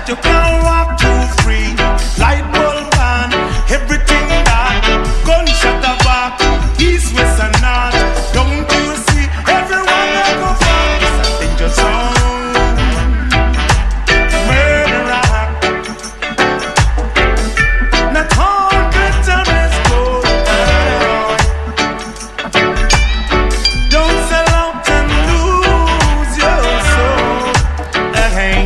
you can't walk too free. Light bulb on, everything that. Gunshot a back, east, west and north. Don't you see, everyone will go back. It's a danger zone. Murderer. Not all good time is good. Don't sell out and lose your soul. Hey.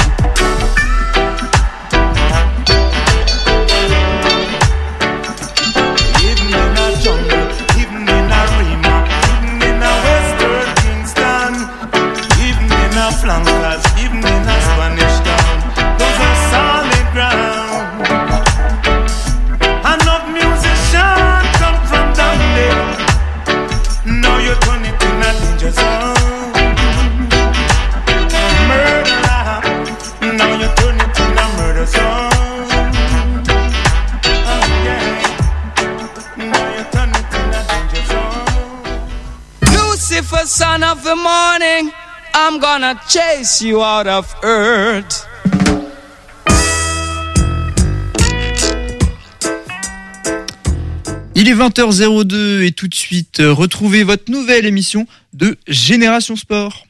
Even in a jungle, even in a Rima, even in a Western Kingston, even in a flankers, even in a Spanish town, those are solid ground. Enough musicians come from down there. Now you turn it in a danger zone. Murderer. Now you turn it in a murder zone. Oh yeah. Now you turn it in a danger zone. Lucifer, son of the morning, I'm gonna chase you out of earth. Il est 20h02 et tout de suite, retrouvez votre nouvelle émission de Génération Sport.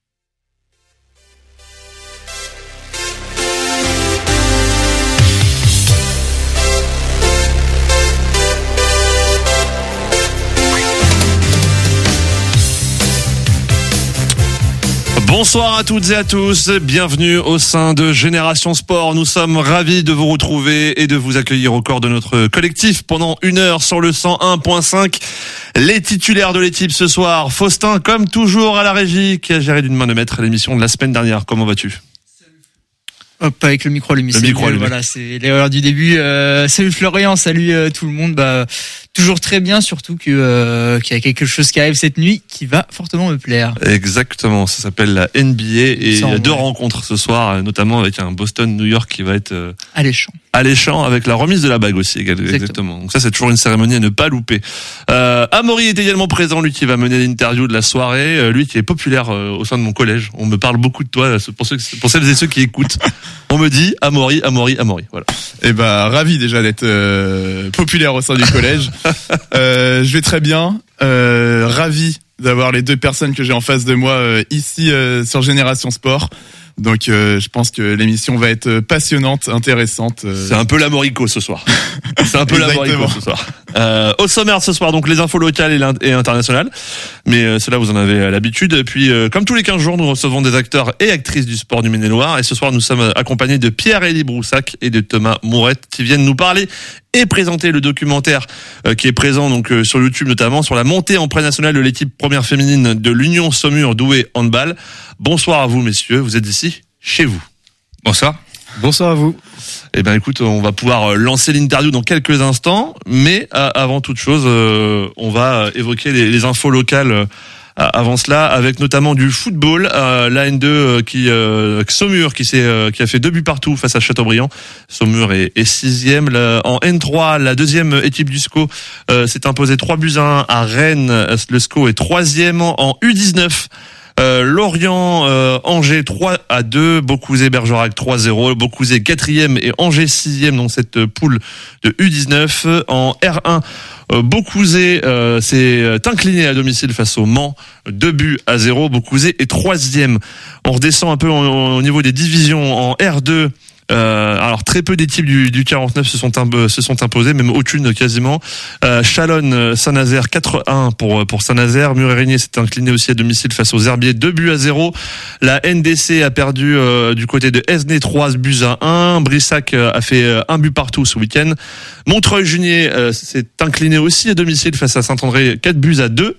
Bonsoir à toutes et à tous, bienvenue au sein de Génération Sport. Nous sommes ravis de vous retrouver et de vous accueillir au corps de notre collectif pendant 1 heure sur le 101.5. Les titulaires de l'équipe ce soir, Faustin comme toujours à la régie qui a géré d'une main de maître l'émission de la semaine dernière. Comment vas-tu ? Hop, avec le micro allumé. Voilà, c'est l'erreur du début. Salut Florian, salut tout le monde. Toujours très bien, surtout qu'il y a quelque chose qui arrive cette nuit qui va fortement me plaire. Exactement, ça s'appelle la NBA et il y a 2 rencontres ce soir, notamment avec un Boston-New York qui va être alléchant avec la remise de la bague aussi. Exactement. Donc ça, c'est toujours une cérémonie à ne pas louper. Amaury est également présent, lui qui va mener l'interview de la soirée, lui qui est populaire au sein de mon collège. On me parle beaucoup de toi, pour celles et ceux qui écoutent. On me dit Amaury. Voilà. Et ravi déjà d'être populaire au sein du collège. Je vais très bien. Ravi d'avoir les 2 personnes que j'ai en face de moi ici sur Génération Sport. Donc je pense que l'émission va être passionnante, intéressante. C'est un peu l'Amorico ce soir. Au sommaire ce soir, donc les infos locales et internationales. Mais cela vous en avez l'habitude. Et puis comme tous les 15 jours, nous recevons des acteurs et actrices du sport du Maine-et-Loire. Et ce soir, nous sommes accompagnés de Pierre-Élie Broussac et de Thomas Mourette qui viennent nous parler et présenter le documentaire qui est présent donc sur YouTube notamment sur la montée en pré-nationale de l'équipe première féminine de l'Union Saumur Douai Handball. Bonsoir à vous messieurs, vous êtes ici chez vous. Bonsoir. Bonsoir à vous. Eh ben écoute, on va pouvoir lancer l'interview dans quelques instants, mais avant toute chose, on va évoquer les infos locales avant cela, avec notamment du football, la N2 Saumur qui a fait 2 buts partout face à Châteaubriand. Saumur est 6e. En N3, la deuxième équipe du SCO s'est imposée 3-1 à Rennes. Le SCO est 3e en U19. Lorient, Angers 3-2, Beaucouzé Bergerac 3-0, Beaucouzé 4e et Angers 6e dans cette poule de U19. En R1, Beaucouzé s'est incliné à domicile face au Mans, 2-0, Beaucouzé est 3e. On redescend un peu au niveau des divisions. En R2, alors très peu d'équipes du 49 se sont imposées, même aucune quasiment. Chalonne, Saint-Nazaire 4-1 pour Saint-Nazaire. Mur-et-Régnier s'est incliné aussi à domicile face aux Herbiers, 2-0. La NDC a perdu du côté de Esnay 3-1. Brissac a fait 1 but partout ce week-end. Montreuil-Junier s'est incliné aussi à domicile face à Saint-André, 4-2.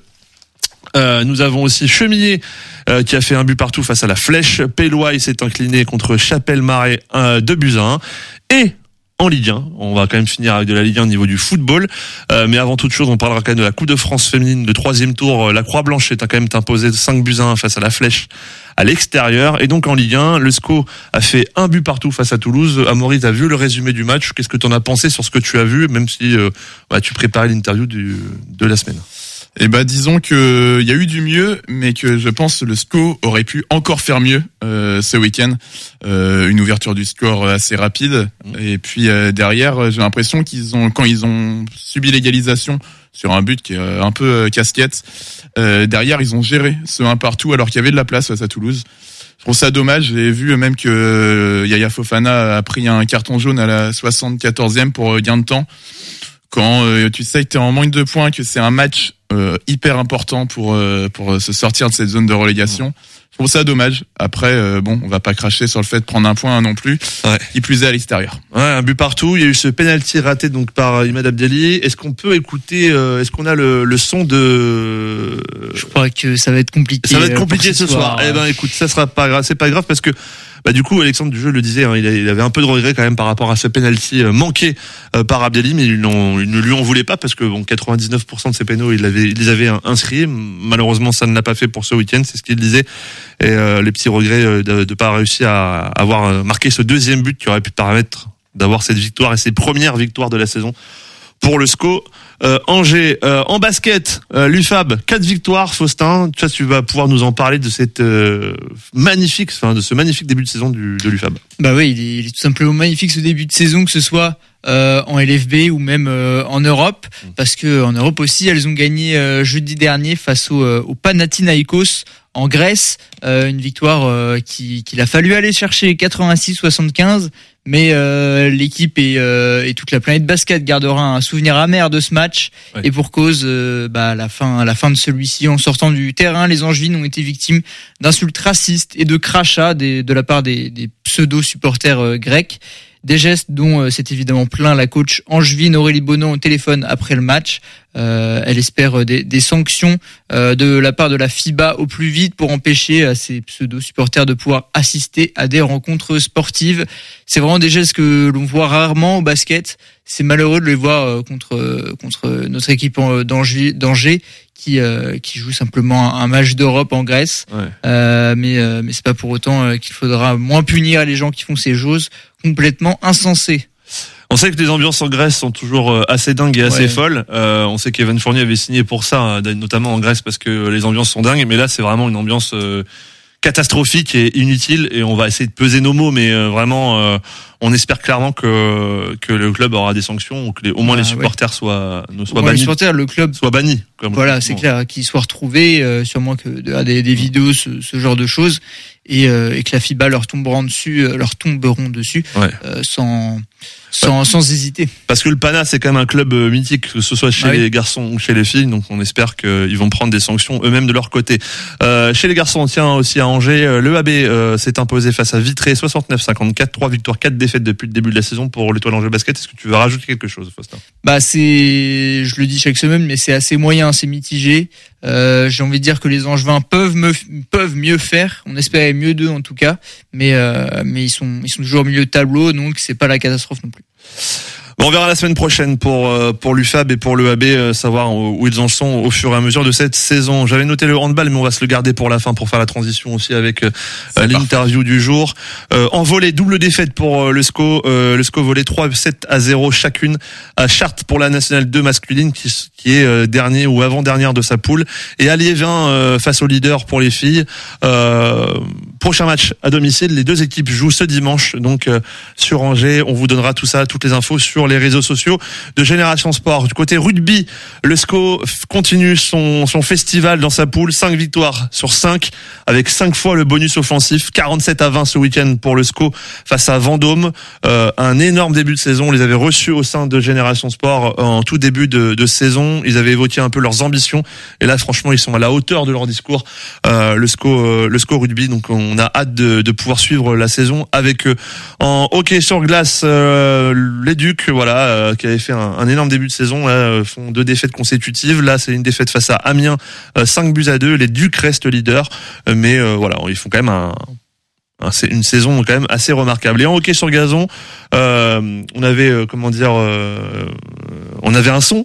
Nous avons aussi Chemillé qui a fait 1 but partout face à la Flèche. Pélois s'est incliné contre Chapelle-Marais 2-1. Et en Ligue 1, on va quand même finir avec de la Ligue 1 au niveau du football. Mais avant toute chose, on parlera quand même de la Coupe de France féminine, le 3e tour. La Croix-Blanche est quand même imposée 5-1 face à la Flèche à l'extérieur. Et donc en Ligue 1, le SCO a fait 1 but partout face à Toulouse. Amaury, t'as vu le résumé du match. Qu'est-ce que t'en as pensé sur ce que tu as vu, même si tu préparais l'interview de la semaine? Disons que il y a eu du mieux, mais que je pense que le SCO aurait pu encore faire mieux ce week-end. Une ouverture du score assez rapide, et puis derrière, j'ai l'impression quand ils ont subi l'égalisation sur un but qui est un peu casquette, derrière ils ont géré ce 1 partout alors qu'il y avait de la place face à Toulouse. Je trouve ça dommage. J'ai vu même que Yaya Fofana a pris un carton jaune à la 74e pour gain de temps. Quand tu sais que t'es en manque de points, que c'est un match hyper important pour se sortir de cette zone de relégation. Je trouve ça dommage. Après, on va pas cracher sur le fait de prendre un point non plus. Ouais. Qui plus est à l'extérieur. Ouais, un but partout. Il y a eu ce penalty raté donc par Imad Abdelli. Est-ce qu'on peut écouter est-ce qu'on a le son de Je crois que ça va être compliqué. Ça va être compliqué ce soir. Eh ben écoute, ça sera pas grave, c'est pas grave parce que du coup, Alexandre Dujeu le disait, il avait un peu de regret quand même par rapport à ce penalty manqué par Abdelli, mais il ne lui en voulait pas parce que 99% de ses pénaux, il les avait inscrits. Malheureusement, ça ne l'a pas fait pour ce week-end, c'est ce qu'il disait. Et les petits regrets de pas réussir à avoir marqué ce deuxième but qui aurait pu permettre d'avoir cette victoire et ses premières victoires de la saison pour le SCO. Angers en basket, l'UFAB 4 victoires. Faustin, tu vas pouvoir nous en parler de cette de ce magnifique début de saison de l'UFAB. Bah oui, il est tout simplement magnifique ce début de saison, que ce soit en LFB ou même en Europe, parce que en Europe aussi elles ont gagné jeudi dernier face au Panathinaikos en Grèce, une victoire qu'il a fallu aller chercher 86-75. Mais l'équipe et toute la planète basket gardera un souvenir amer de ce match. Ouais. Et pour cause, à la fin de celui-ci, en sortant du terrain, les Angevines ont été victimes d'insultes racistes et de crachats de la part des pseudo-supporters grecs. Des gestes dont s'est évidemment plaint la coach angevine Aurélie Bonan au téléphone après le match. Elle espère des sanctions de la part de la FIBA au plus vite pour empêcher à ces pseudo-supporters de pouvoir assister à des rencontres sportives. C'est vraiment des gestes que l'on voit rarement au basket. C'est malheureux de les voir contre notre équipe d'Angers qui joue simplement un match d'Europe en Grèce. Ouais. Mais c'est pas pour autant qu'il faudra moins punir les gens qui font ces choses complètement insensées. On sait que les ambiances en Grèce sont toujours assez dingues et assez folles. On sait qu'Evan Fournier avait signé pour ça, notamment en Grèce, parce que les ambiances sont dingues. Mais là, c'est vraiment une ambiance catastrophique et inutile. Et on va essayer de peser nos mots, mais vraiment, on espère clairement que le club aura des sanctions, ou que au moins les supporters soient bannis. Les supporters, le club soit banni. Voilà, c'est clair, qu'ils soient retrouvés, sûrement que des vidéos, ce genre de choses, et que la FIBA leur tomberont dessus, sans hésiter. Parce que le Pana, c'est quand même un club mythique, que ce soit chez les garçons ou chez les filles, donc on espère qu'ils vont prendre des sanctions eux-mêmes de leur côté. Chez les garçons, on tient aussi à Angers, le AB s'est imposé face à Vitré 69-54, 3 victoires, 4 défaites depuis le début de la saison pour l'Étoile Angers Basket. Est-ce que tu veux rajouter quelque chose, Faustin? Je le dis chaque semaine, mais c'est assez moyen, c'est mitigé. J'ai envie de dire que les Angevins peuvent mieux faire. On espérait mieux d'eux en tout cas, mais ils sont toujours au milieu de tableau, donc c'est pas la catastrophe non plus. Bon, on verra la semaine prochaine pour l'UFAB et pour le AB, savoir où ils en sont au fur et à mesure de cette saison. J'avais noté le handball, mais on va se le garder pour la fin pour faire la transition aussi avec l'interview du jour. En volley, double défaite pour le SCO volley 3-7-0 chacune à Chartres pour la nationale 2 masculine qui est dernier ou avant-dernière de sa poule, et à Liévin face au leader pour les filles. Prochain match à domicile, les deux équipes jouent ce dimanche donc sur Angers. On vous donnera tout ça, toutes les infos sur les réseaux sociaux de Génération Sport. Du côté rugby, le SCO continue son festival dans sa poule, 5 victoires sur 5 avec 5 fois le bonus offensif, 47-20 ce week-end pour le SCO face à Vendôme. Un énorme début de saison, on les avait reçus au sein de Génération Sport en tout début de saison. Ils avaient évoqué un peu leurs ambitions et là franchement ils sont à la hauteur de leur discours. Le SCO rugby, donc on a hâte de pouvoir suivre la saison avec eux. En hockey sur glace, les Ducs, qui avait fait un énorme début de saison, là, font 2 défaites consécutives. Là, c'est une défaite face à Amiens, 5-2. Les Ducs restent leaders, mais ils font quand même c'est une saison quand même assez remarquable. Et en hockey sur gazon, on avait un son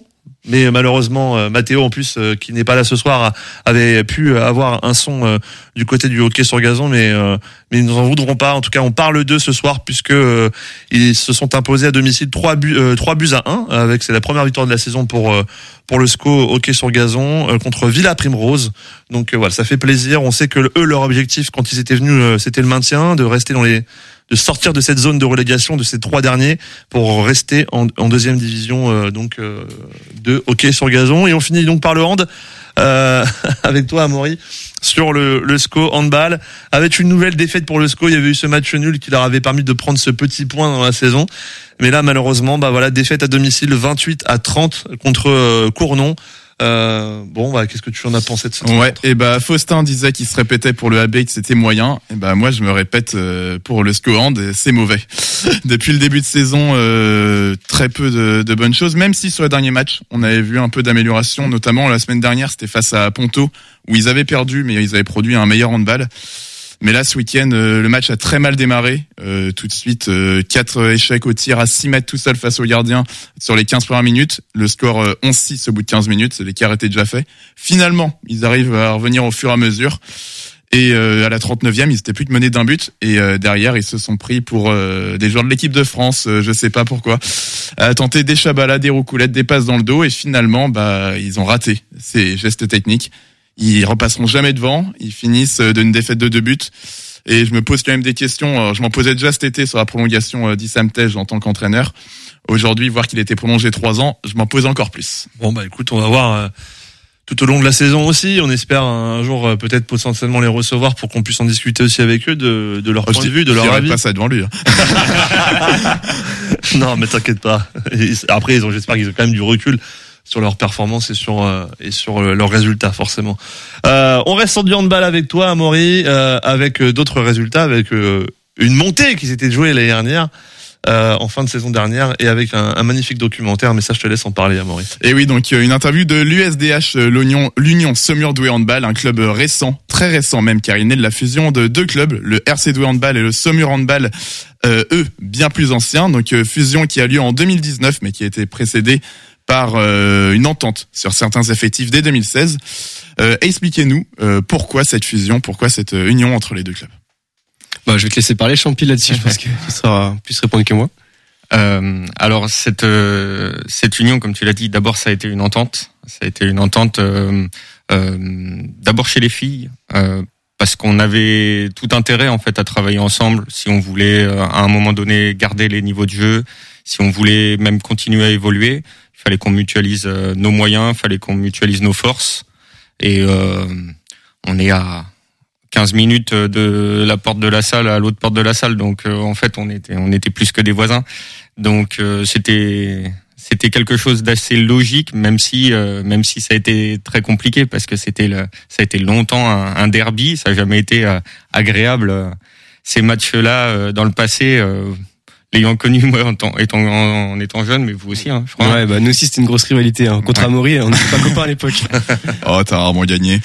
Mais malheureusement, Mathéo, en plus, qui n'est pas là ce soir, avait pu avoir un son du côté du hockey sur gazon, mais ils nous en voudront pas. En tout cas, on parle d'eux ce soir puisque ils se sont imposés à domicile 3 buts à 1. C'est la première victoire de la saison pour le SCO hockey sur gazon contre Villa Primrose. Donc voilà, ça fait plaisir. On sait que eux, leur objectif quand ils étaient venus, c'était le maintien, de rester de sortir de cette zone de relégation de ces 3 derniers pour rester en deuxième division de hockey sur gazon. Et on finit donc par le hand avec toi, Amaury, sur le SCO handball, avec une nouvelle défaite pour le SCO. Il y avait eu ce match nul qui leur avait permis de prendre ce petit point dans la saison, mais là malheureusement défaite à domicile 28-30 contre Cournon. Qu'est-ce que tu en as pensé de ça? Ouais, Faustin disait qu'il se répétait pour le AB que c'était moyen. Moi je me répète pour le SCO hand, c'est mauvais. Depuis le début de saison, très peu de bonnes choses. Même si sur le dernier match, on avait vu un peu d'amélioration, notamment la semaine dernière, c'était face à Ponto où ils avaient perdu, mais ils avaient produit un meilleur handball. Mais là, ce week-end, le match a très mal démarré. Tout de suite, 4 échecs au tir à 6 mètres tout seul face au gardien sur les 15 premières minutes. Le score 11-6 au bout de 15 minutes, l'écart était déjà fait. Finalement, ils arrivent à revenir au fur et à mesure. Et à la 39e, ils étaient plus de menés d'un but. Et derrière, ils se sont pris pour des joueurs de l'équipe de France, je sais pas pourquoi, à tenter des chabalas, des roucoulettes, des passes dans le dos. Et finalement, ils ont raté ces gestes techniques. Ils repasseront jamais devant. Ils finissent d'une défaite de 2 buts. Et je me pose quand même des questions. Alors, je m'en posais déjà cet été sur la prolongation d'Issam Tej en tant qu'entraîneur. Aujourd'hui, voir qu'il était prolongé 3 ans, je m'en pose encore plus. Bon, écoute, on va voir tout au long de la saison aussi. On espère un jour peut-être potentiellement les recevoir pour qu'on puisse en discuter aussi avec eux de leur point de vue, de leur avis. Je pas ça devant lui. Non, mais t'inquiète pas. Après, j'espère qu'ils ont quand même du recul sur leur performance et sur leurs résultats forcément. On reste sur du handball avec toi, Amaury, avec d'autres résultats, avec une montée qui s'était jouée l'année dernière. En fin de saison dernière et avec un magnifique documentaire, mais ça je te laisse en parler, Amaury. Et oui, donc une interview de l'USDH, l'Union Saumur-Douai Handball, un club récent, très récent même, car il naît de la fusion de 2 clubs, le RC Douai Handball et le Saumur Handball, eux bien plus anciens, donc fusion qui a lieu en 2019 mais qui a été précédée par une entente sur certains effectifs dès 2016. Expliquez-nous pourquoi cette fusion, pourquoi cette union entre les 2 clubs. Je vais te laisser parler, Champi, là-dessus. Je pense que tu sauras plus répondre que moi. Alors cette union, comme tu l'as dit, d'abord ça a été une entente. Ça a été une entente d'abord chez les filles, parce qu'on avait tout intérêt en fait à travailler ensemble. Si on voulait à un moment donné garder les niveaux de jeu, si on voulait même continuer à évoluer, il fallait qu'on mutualise nos moyens, il fallait qu'on mutualise nos forces. Et on est à 15 minutes de la porte de la salle à l'autre porte de la salle, donc en fait on était plus que des voisins. Donc c'était quelque chose d'assez logique, même si ça a été très compliqué, parce que ça a été longtemps un derby. Ça n'a jamais été agréable, ces matchs-là dans le passé. L'ayant connu moi en étant jeune, mais vous aussi, hein, je crois. Ouais, nous aussi c'était une grosse rivalité contre Amaury, on n'était pas copains à l'époque. Oh, t'as rarement gagné.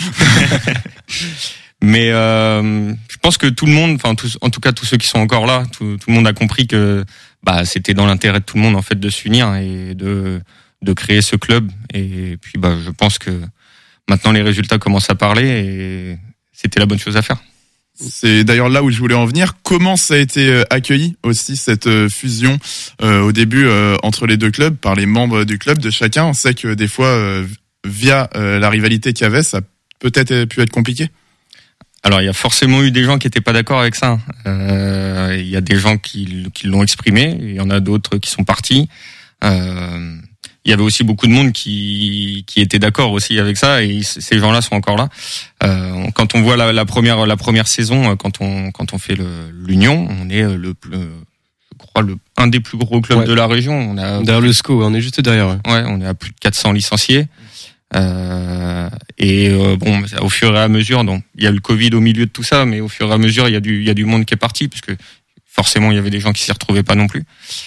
Mais je pense que tout le monde, en tout cas tous ceux qui sont encore là, tout le monde a compris que c'était dans l'intérêt de tout le monde en fait de s'unir et de créer ce club. Et puis je pense que maintenant les résultats commencent à parler et c'était la bonne chose à faire. C'est d'ailleurs là où je voulais en venir. Comment ça a été accueilli aussi cette fusion au début entre les 2 clubs par les membres du club de chacun? On sait que des fois via la rivalité qu'il y avait, ça a peut-être pu être compliqué. Alors il y a forcément eu des gens qui étaient pas d'accord avec ça. Il y a des gens qui l'ont exprimé, il y en a d'autres qui sont partis. Il y avait aussi beaucoup de monde qui était d'accord aussi avec ça, et ces gens-là sont encore là. Quand on voit la première saison, quand on fait l'union, on est un des plus gros clubs de la région. On a derrière le SCO, on est juste derrière. Ouais, on est à plus de 400 licenciés. Au fur et à mesure, donc il y a le Covid au milieu de tout ça, mais au fur et à mesure, il y a du monde qui est parti, parce que forcément il y avait des gens qui s'y retrouvaient pas non plus.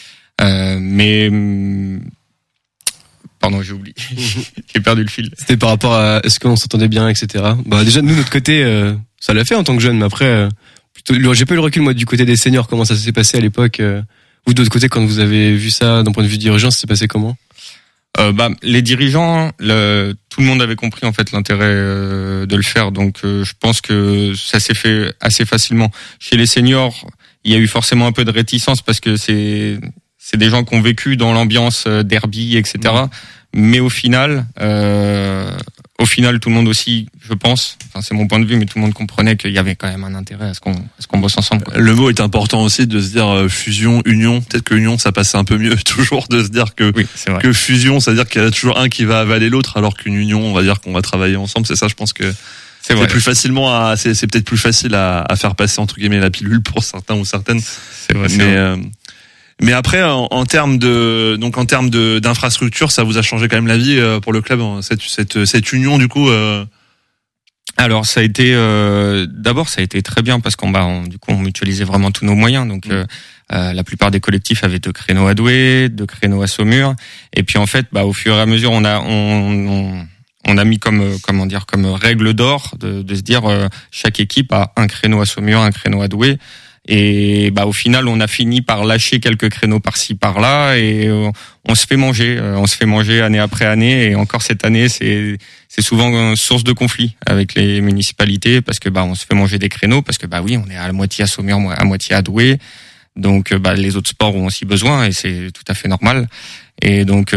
Pardon, j'ai oublié. J'ai perdu le fil. C'était par rapport à est-ce qu'on s'entendait bien, etc. Déjà de nous, notre côté, ça l'a fait en tant que jeune, mais après, j'ai pas eu le recul moi du côté des seniors. Comment ça s'est passé à l'époque? Vous de l'autre côté, quand vous avez vu ça d'un point de vue dirigeant, ça s'est passé comment? Les dirigeants, tout le monde avait compris en fait l'intérêt de le faire, donc je pense que ça s'est fait assez facilement. Chez les seniors, il y a eu forcément un peu de réticence parce que c'est des gens qui ont vécu dans l'ambiance derby, etc. Mais au final, tout le monde aussi, je pense, enfin c'est mon point de vue, mais tout le monde comprenait qu'il y avait quand même un intérêt à ce qu'on bosse ensemble, quoi. Le mot est important aussi de se dire fusion, union. Peut-être que union ça passe un peu mieux toujours de se dire que oui, c'est vrai. Que fusion, c'est-à-dire qu'il y a toujours un qui va avaler l'autre, alors qu'une union, on va dire qu'on va travailler ensemble. C'est ça, je pense que c'est plus facilement c'est peut-être plus facile à faire passer entre guillemets la pilule pour certains ou certaines. C'est vrai. Mais après, en termes d'infrastructure, ça vous a changé quand même la vie pour le club, cette union du coup. Alors ça a été d'abord ça a été très bien parce qu'on mutualisait vraiment tous nos moyens. Donc la plupart des collectifs avaient 2 créneaux à Douai, 2 créneaux à Saumur, et puis en fait au fur et à mesure on a mis comme règle d'or de se dire chaque équipe a un créneau à Saumur, un créneau à Douai. Et au final, on a fini par lâcher quelques créneaux par-ci par-là et on se fait manger année après année. Et encore cette année, c'est souvent source de conflit avec les municipalités parce que on se fait manger des créneaux parce que oui, on est à la moitié à Saumur, à moitié à Douai. Donc les autres sports ont aussi besoin et c'est tout à fait normal. Et donc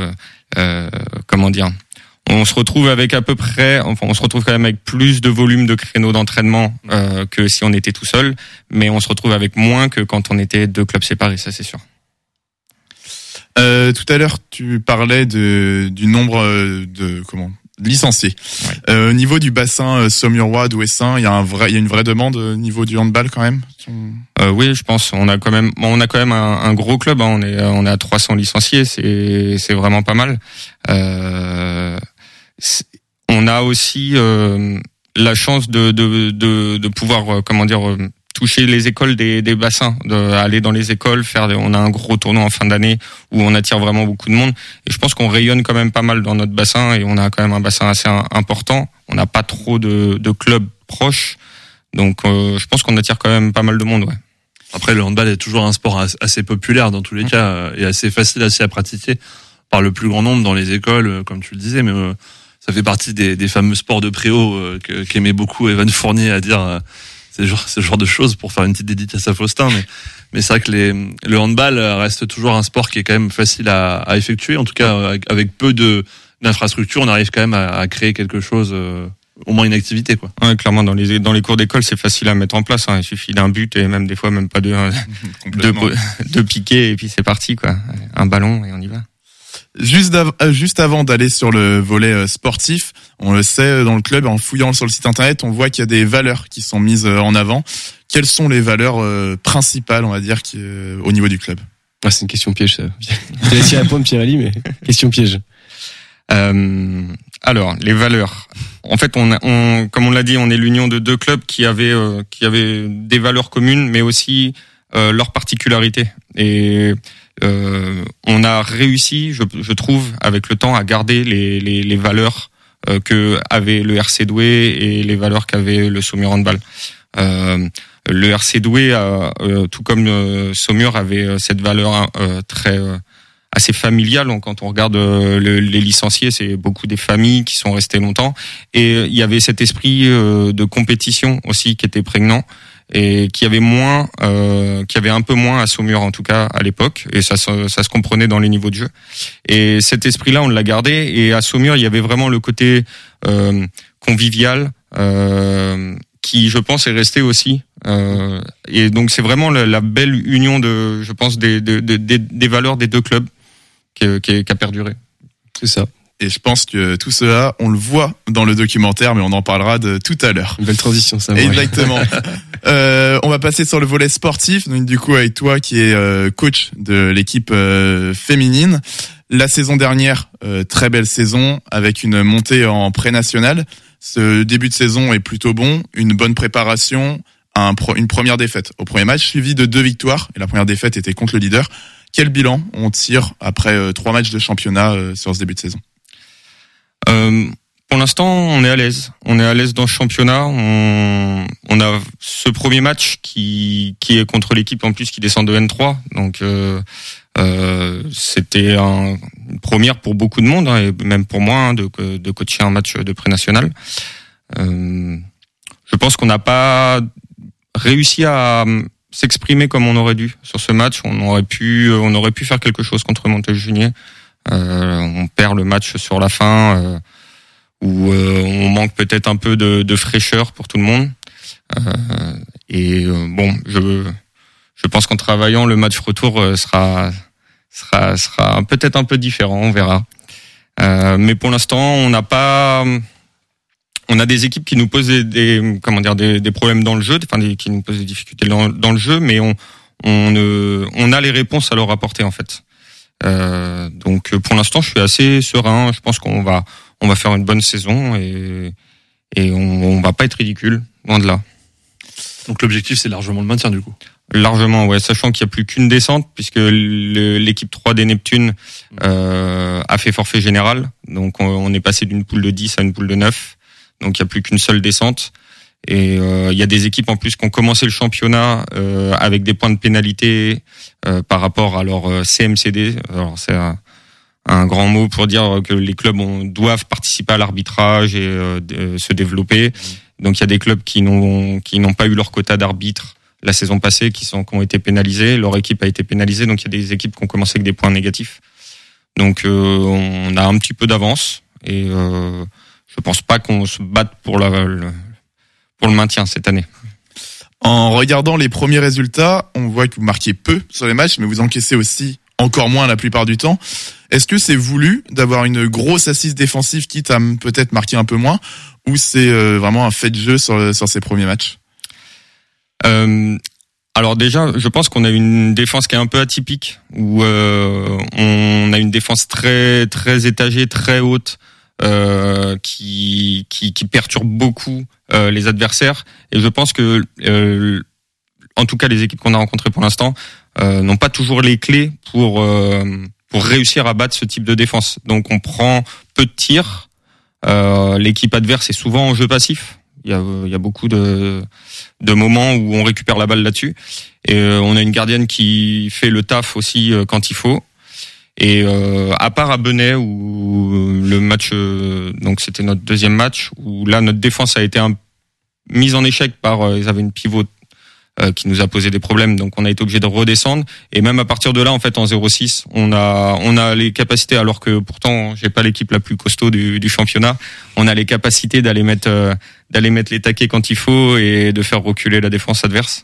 on se retrouve avec on se retrouve quand même avec plus de volume de créneaux d'entraînement que si on était tout seul, mais on se retrouve avec moins que quand on était 2 clubs séparés, ça c'est sûr. Tout à l'heure, tu parlais du nombre de licenciés. Ouais. Au niveau du bassin Saumurois, Douai-Saint, il y a une vraie demande au niveau du handball quand même. Oui, je pense. On a quand même un gros club. Hein. On est à 300 licenciés. C'est vraiment pas mal. On a aussi la chance de pouvoir toucher les écoles des bassins, aller dans les écoles, on a un gros tournoi en fin d'année où on attire vraiment beaucoup de monde et je pense qu'on rayonne quand même pas mal dans notre bassin et on a quand même un bassin assez important. On n'a pas trop de clubs proches, donc je pense qu'on attire quand même pas mal de monde, ouais. Après, le handball est toujours un sport assez populaire dans tous les cas et assez facile à pratiquer par le plus grand nombre dans les écoles, comme tu le disais, mais ça fait partie des fameux sports de préau qu'aimait beaucoup Evan Fournier à dire ce genre de choses pour faire une petite dédicace à Faustin, mais c'est vrai que le handball reste toujours un sport qui est quand même facile à effectuer, en tout cas avec peu d'infrastructures, on arrive quand même à créer quelque chose, au moins une activité, quoi. Ouais, clairement dans les cours d'école c'est facile à mettre en place, hein. Il suffit d'un but et même des fois même pas de piquer et puis c'est parti, quoi. Un ballon et on y va. Juste avant d'aller sur le volet sportif, on le sait dans le club, en fouillant sur le site internet, on voit qu'il y a des valeurs qui sont mises en avant. Quelles sont les valeurs principales, on va dire, au niveau du club? C'est une question piège, ça. Je te laisse y répondre, Pierre-Ali, mais question piège. Alors, les valeurs. En fait, comme on l'a dit, on est l'union de 2 clubs qui avaient des valeurs communes, mais aussi leurs particularités. Et on a réussi, je trouve, avec le temps, à garder les valeurs que avait le RC Douai et les valeurs qu'avait le Saumur Handball. Le RC Douai, tout comme Saumur, avait cette valeur assez familiale. Donc, quand on regarde les licenciés, c'est beaucoup des familles qui sont restées longtemps. Et il y avait cet esprit de compétition aussi qui était prégnant et qui avait un peu moins à Saumur, en tout cas à l'époque, et ça se comprenait dans les niveaux de jeu. Et cet esprit-là, on l'a gardé, et à Saumur, il y avait vraiment le côté convivial qui, je pense, est resté aussi. Et donc c'est vraiment la belle union je pense, des valeurs des 2 clubs qui a perduré. C'est ça. Et je pense que tout cela, on le voit dans le documentaire, mais on en parlera de tout à l'heure. Une belle transition, ça. Exactement. On va passer sur le volet sportif. Donc, du coup, avec toi, qui est coach de l'équipe féminine. La saison dernière, très belle saison, avec une montée en pré-national. Ce début de saison est plutôt bon. Une bonne préparation, une première défaite au premier match, suivi de 2 victoires. Et la première défaite était contre le leader. Quel bilan on tire après 3 matchs de championnat sur ce début de saison? Pour l'instant, on est à l'aise. On est à l'aise dans ce championnat. On a ce premier match qui est contre l'équipe en plus qui descend de N3. Donc c'était une première pour beaucoup de monde, hein, et même pour moi, de coacher un match de pré-national. Je pense qu'on n'a pas réussi à s'exprimer comme on aurait dû sur ce match. On aurait pu faire quelque chose contre Montaigu-Junier. On perd le match sur la fin, où on manque peut-être un peu de fraîcheur pour tout le monde. Bon, je pense qu'en travaillant, le match retour sera peut-être un peu différent. On verra. Mais pour l'instant, on a des équipes qui nous posent des problèmes dans le jeu, qui nous posent des difficultés dans le jeu, mais on a les réponses à leur apporter en fait. Donc pour l'instant, je suis assez serein. Je pense qu'on va faire une bonne saison et on va pas être ridicule, loin de là. Donc l'objectif, c'est largement le maintien du coup. Largement, ouais, sachant qu'il y a plus qu'une descente puisque l'équipe 3 des Neptunes a fait forfait général. Donc on est passé d'une poule de 10 à une poule de 9. Donc il y a plus qu'une seule descente. Et il y a des équipes en plus qui ont commencé le championnat avec des points de pénalité par rapport à leur CMCD. Alors c'est un grand mot pour dire que les clubs doivent participer à l'arbitrage et se développer. Donc il y a des clubs qui n'ont pas eu leur quota d'arbitre la saison passée, qui ont été pénalisés. Leur équipe a été pénalisée, donc il y a des équipes qui ont commencé avec des points négatifs. Donc on a un petit peu d'avance et je pense pas qu'on se batte pour le maintien cette année. En regardant les premiers résultats, on voit que vous marquez peu sur les matchs, mais vous encaissez aussi encore moins la plupart du temps. Est-ce que c'est voulu d'avoir une grosse assise défensive, quitte à peut-être marquer un peu moins, ou c'est vraiment un fait de jeu sur ces premiers matchs? Alors déjà, je pense qu'on a une défense qui est un peu atypique, où on a une défense très très étagée, très haute, qui perturbe beaucoup les adversaires. Et je pense que en tout cas les équipes qu'on a rencontrées pour l'instant n'ont pas toujours les clés pour réussir à battre ce type de défense. Donc on prend peu de tirs. L'équipe adverse est souvent en jeu passif. Il y a beaucoup de moments où on récupère la balle là-dessus. Et on a une gardienne qui fait le taf aussi quand il faut. Et à part à Benay, où le match, donc c'était notre deuxième match, où là notre défense a été mise en échec par, ils avaient une pivot qui nous a posé des problèmes, donc on a été obligé de redescendre. Et même à partir de là, en fait, en 0-6, on a les capacités, alors que pourtant j'ai pas l'équipe la plus costaud du championnat. On a les capacités d'aller mettre les taquets quand il faut et de faire reculer la défense adverse.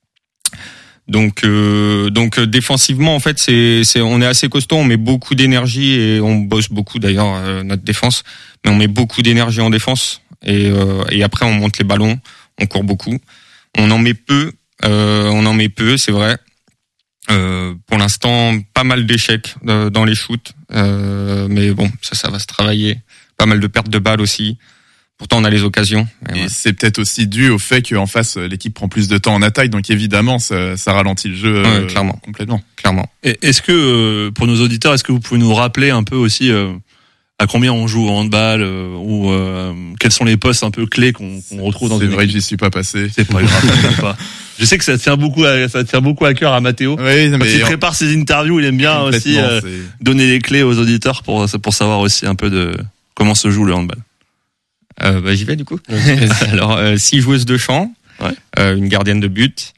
Donc défensivement en fait on est assez costaud, on met beaucoup d'énergie et on bosse beaucoup d'ailleurs notre défense, mais on met beaucoup d'énergie en défense et après on monte les ballons, on court beaucoup, on en met peu, c'est vrai. Pour l'instant pas mal d'échecs dans les shoots, mais bon ça va se travailler, pas mal de pertes de balles aussi. Pourtant, on a les occasions. Et c'est peut-être aussi dû au fait qu'en face, l'équipe prend plus de temps en attaque, donc évidemment, ça ralentit le jeu clairement. Complètement. Clairement. Et est-ce que, pour nos auditeurs, est-ce que vous pouvez nous rappeler un peu aussi à combien on joue au handball ou quels sont les postes un peu clés qu'on retrouve dans une équipe? C'est vrai que j'y suis pas passé. C'est pas grave, pas. Je sais que ça tient beaucoup à cœur à Mathéo. Oui, quand il prépare ses interviews, il aime bien aussi donner les clés aux auditeurs pour savoir aussi un peu de comment se joue le handball. J'y vais du coup. Alors 6 joueuses de champ, une gardienne de but.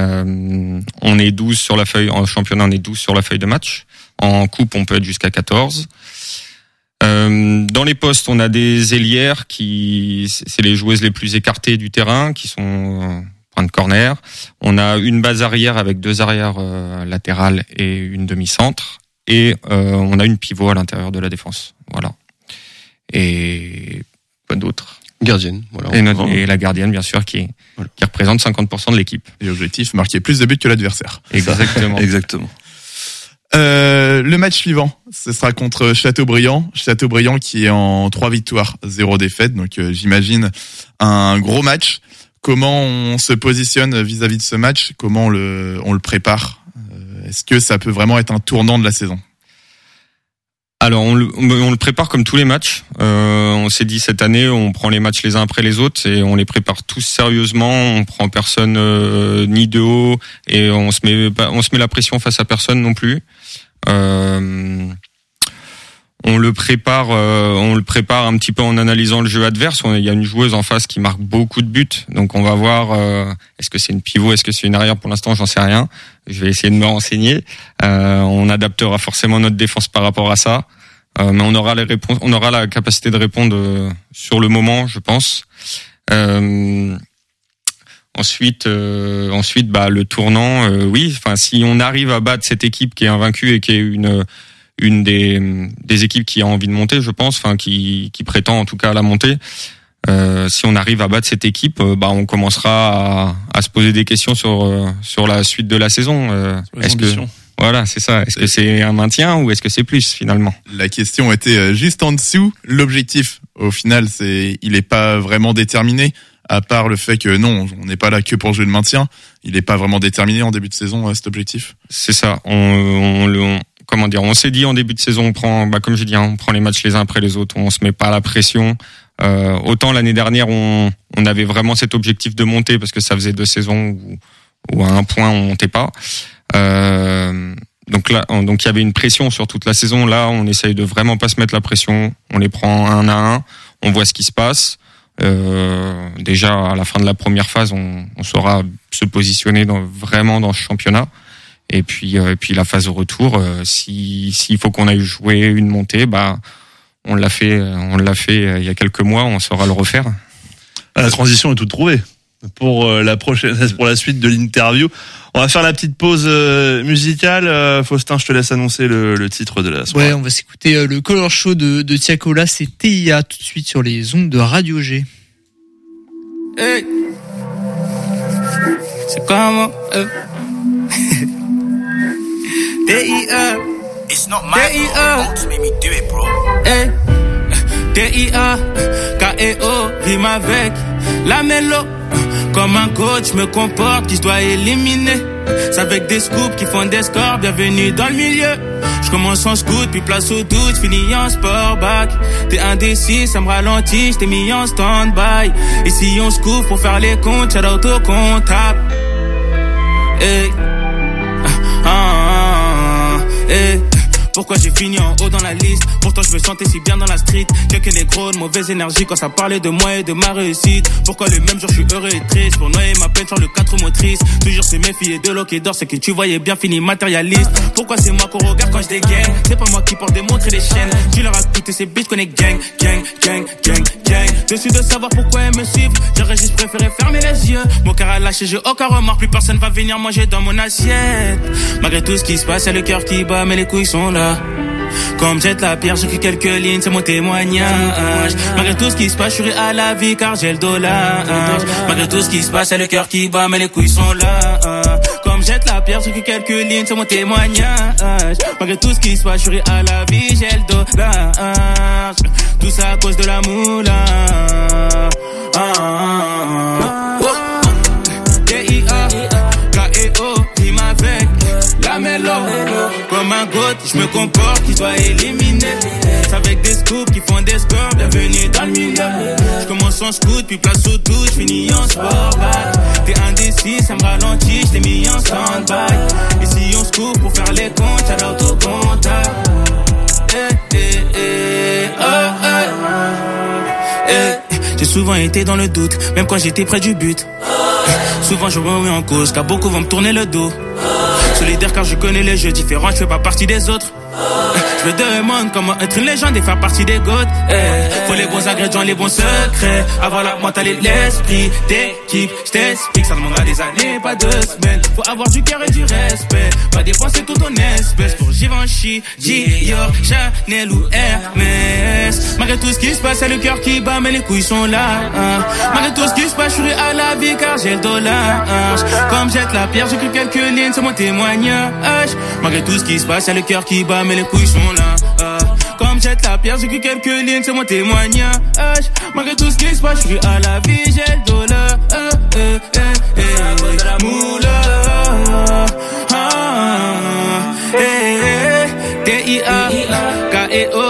On est 12 sur la feuille, en championnat on est 12 sur la feuille de match. En coupe on peut être jusqu'à 14. Dans les postes on a des ailières c'est les joueuses les plus écartées du terrain, qui sont point de corner. On a une base arrière avec 2 arrières latérales et une demi-centre. Et on a une pivot à l'intérieur de la défense. Voilà. Et quoi d'autre? Gardienne, voilà. Et la gardienne, bien sûr, qui représente 50% de l'équipe. Et l'objectif, marquer plus de buts que l'adversaire. Exactement. Exactement. Le match suivant, ce sera contre Châteaubriand. Châteaubriand qui est en 3 victoires, 0 défaites. Donc j'imagine un gros match. Comment on se positionne vis-à-vis de ce match? Comment on le prépare? Est-ce que ça peut vraiment être un tournant de la saison? Alors on le prépare comme tous les matchs. On s'est dit cette année on prend les matchs les uns après les autres et on les prépare tous sérieusement. On prend personne ni de haut et on se met la pression face à personne non plus. On le prépare un petit peu en analysant le jeu adverse. Il y a une joueuse en face qui marque beaucoup de buts, donc on va voir est-ce que c'est une pivot, est-ce que c'est une arrière. Pour l'instant, j'en sais rien. Je vais essayer de me renseigner. On adaptera forcément notre défense par rapport à ça, mais on aura les réponses, on aura la capacité de répondre sur le moment, je pense. Ensuite, le tournant, oui. Enfin, si on arrive à battre cette équipe qui est invaincue et qui est une des équipes qui a envie de monter, je pense, enfin qui prétend en tout cas à la montée. Si on arrive à battre cette équipe, on commencera à se poser des questions sur la suite de la saison. Est-ce que voilà, c'est ça. Est-ce que c'est un maintien ou est-ce que c'est plus finalement? La question était juste en dessous. L'objectif, au final, il est pas vraiment déterminé. À part le fait que non, on n'est pas là que pour jouer le maintien. Il est pas vraiment déterminé en début de saison, cet objectif. C'est ça. On s'est dit en début de saison, on prend, comme j'ai dit, on prend les matchs les uns après les autres, on se met pas la pression. Autant l'année dernière, on avait vraiment cet objectif de monter parce que ça faisait 2 saisons où à un point on montait pas. Donc il y avait une pression sur toute la saison. Là, on essaye de vraiment pas se mettre la pression. On les prend un à un, on voit ce qui se passe. Déjà à la fin de la première phase, on saura se positionner vraiment dans ce championnat. Et puis la phase de retour, s'il faut qu'on aille jouer une montée, on l'a fait il y a quelques mois, on saura le refaire. La transition est toute trouvée pour la suite de l'interview. On va faire la petite pause musicale. Faustin, je te laisse annoncer le titre de la soirée. Ouais, on va s'écouter le Color Show de Tiakola, c'est TIA tout de suite sur les ondes de Radio G. Hey. C'est comment TIA. It's not my fault. Don't make me do it, bro. Hey. TIA, K.E.O. rime avec la mélo. Comme un coach me comporte qui je dois éliminer. C'est avec des scoops qui font des scores. Bienvenue dans le milieu. Je commence en scout, puis place au doute, finis en sport back. T'es indécis, ça me ralentit, j't'ai mis en stand-by. Et si on se couvre pour faire les comptes, shout out au comptable. Hey. Hey. Pourquoi j'ai fini en haut dans la liste? Pourtant je me sentais si bien dans la street. Quelques négros de mauvaise énergie quand ça parlait de moi et de ma réussite. Pourquoi le même jour je suis heureux et triste? Pour noyer ma peine sur le 4 motrices. Toujours se méfier de l'eau qui dort, c'est que tu voyais bien fini matérialiste. Pourquoi c'est moi qu'on regarde quand je dégaine? C'est pas moi qui porte des montres et des chaînes. Tu leur as coûté ces bitches qu'on est gang, gang, gang, gang, gang. Dessus de savoir pourquoi elles me suivent, j'aurais juste préféré fermer les yeux. Mon cœur a lâché, j'ai aucun remords, plus personne va venir manger dans mon assiette. Malgré tout ce qui se passe, y'a le cœur qui bat, mais les couilles sont là. Comme jette la pierre, j'écris quelques lignes, c'est mon témoignage. Malgré tout ce qui se passe, je suis à la vie car j'ai le dollar. Malgré tout ce qui se passe, c'est le cœur qui bat, mais les couilles sont là. Comme jette la pierre, j'écris quelques lignes, c'est mon témoignage. Malgré tout ce qui se passe, je suis à la vie, j'ai le dollar. Tout ça à cause de la moula. T.I.A. K.E.O. rime avec la mélo. Comme un goth, je me comporte, qui doit éliminer. C'est avec des scoops qui font des scores, bienvenue dans le milieu. Je commence en scout, puis place au doute, j'finis en sport back. T'es indécis, ça me ralentit, j't'ai mis en stand-by. Et si on se coupe pour faire les comptes, shout out au comptable. J'ai souvent été dans le doute, même quand j'étais près du but. Souvent je me remets en cause, car beaucoup vont me tourner le dos. Solidaire car je connais les jeux différents, je fais pas partie des autres. Je me demande comment être une légende et faire partie des goats. Faut les bons ingrédients, les bons secrets. Avoir la mentalité, l'esprit d'équipe. Je t'explique, ça demandera des années, pas 2 semaines. Faut avoir du cœur et du respect. Pas dépenser tout ton espèce pour Givenchy, Dior, Chanel ou Hermès. Malgré tout ce qui se passe, c'est le cœur qui bat, mais les couilles sont là. Malgré tout ce qui se passe, je suis à la vie car j'ai le dollar. Comme jette la pierre, j'écris quelques lignes, c'est mon témoignage. Malgré tout ce qui se passe, c'est le cœur qui bat, mais les couilles sont là. Comme jette la pierre, j'écris quelques lignes, c'est mon témoignage. Malgré tout ce qui se passe, je suis à la vie, j'ai le dollar. Moula. T.I.A. K.E.O.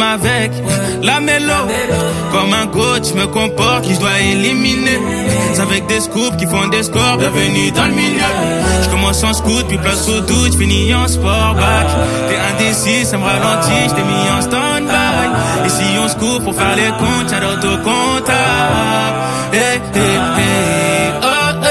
avec la mélo. Comme un coach, je me comporte, qui je dois éliminer. C'est avec des scoops qui font des scores, bienvenue dans le milieu. Je commence en scout, puis place au doute, je finis en sport back. T'es indécis, ça me ralentit, je t'ai mis en stand-by. Et si on se coupe pour faire les comptes, y'a d'autocomptable. Hey, hey, hey, oh, hey.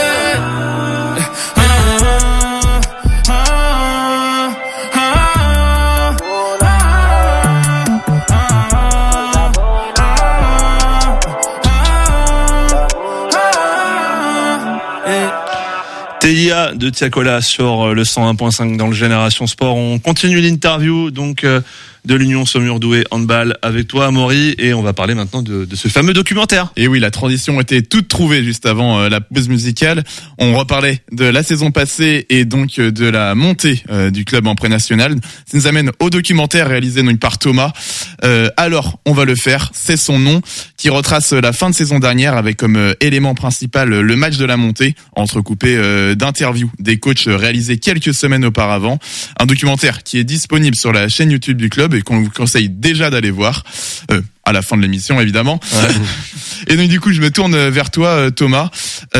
TIA de Tiakola sur le 101.5 dans le Génération Sport. On continue l'interview donc de l'Union Saumur-Douai handball avec toi, Amaury, et on va parler maintenant de ce fameux documentaire. Et oui, la transition était toute trouvée juste avant la pause musicale. On reparlait de la saison passée et donc de la montée du club en pré-national. Ça nous amène au documentaire réalisé donc par Thomas. Alors, on va le faire. C'est son nom qui retrace la fin de saison dernière avec comme élément principal le match de la montée, entrecoupé d'interviews des coachs réalisés quelques semaines auparavant. Un documentaire qui est disponible sur la chaîne YouTube du club et qu'on vous conseille déjà d'aller voir à la fin de l'émission évidemment. Ouais. Et donc du coup je me tourne vers toi Thomas.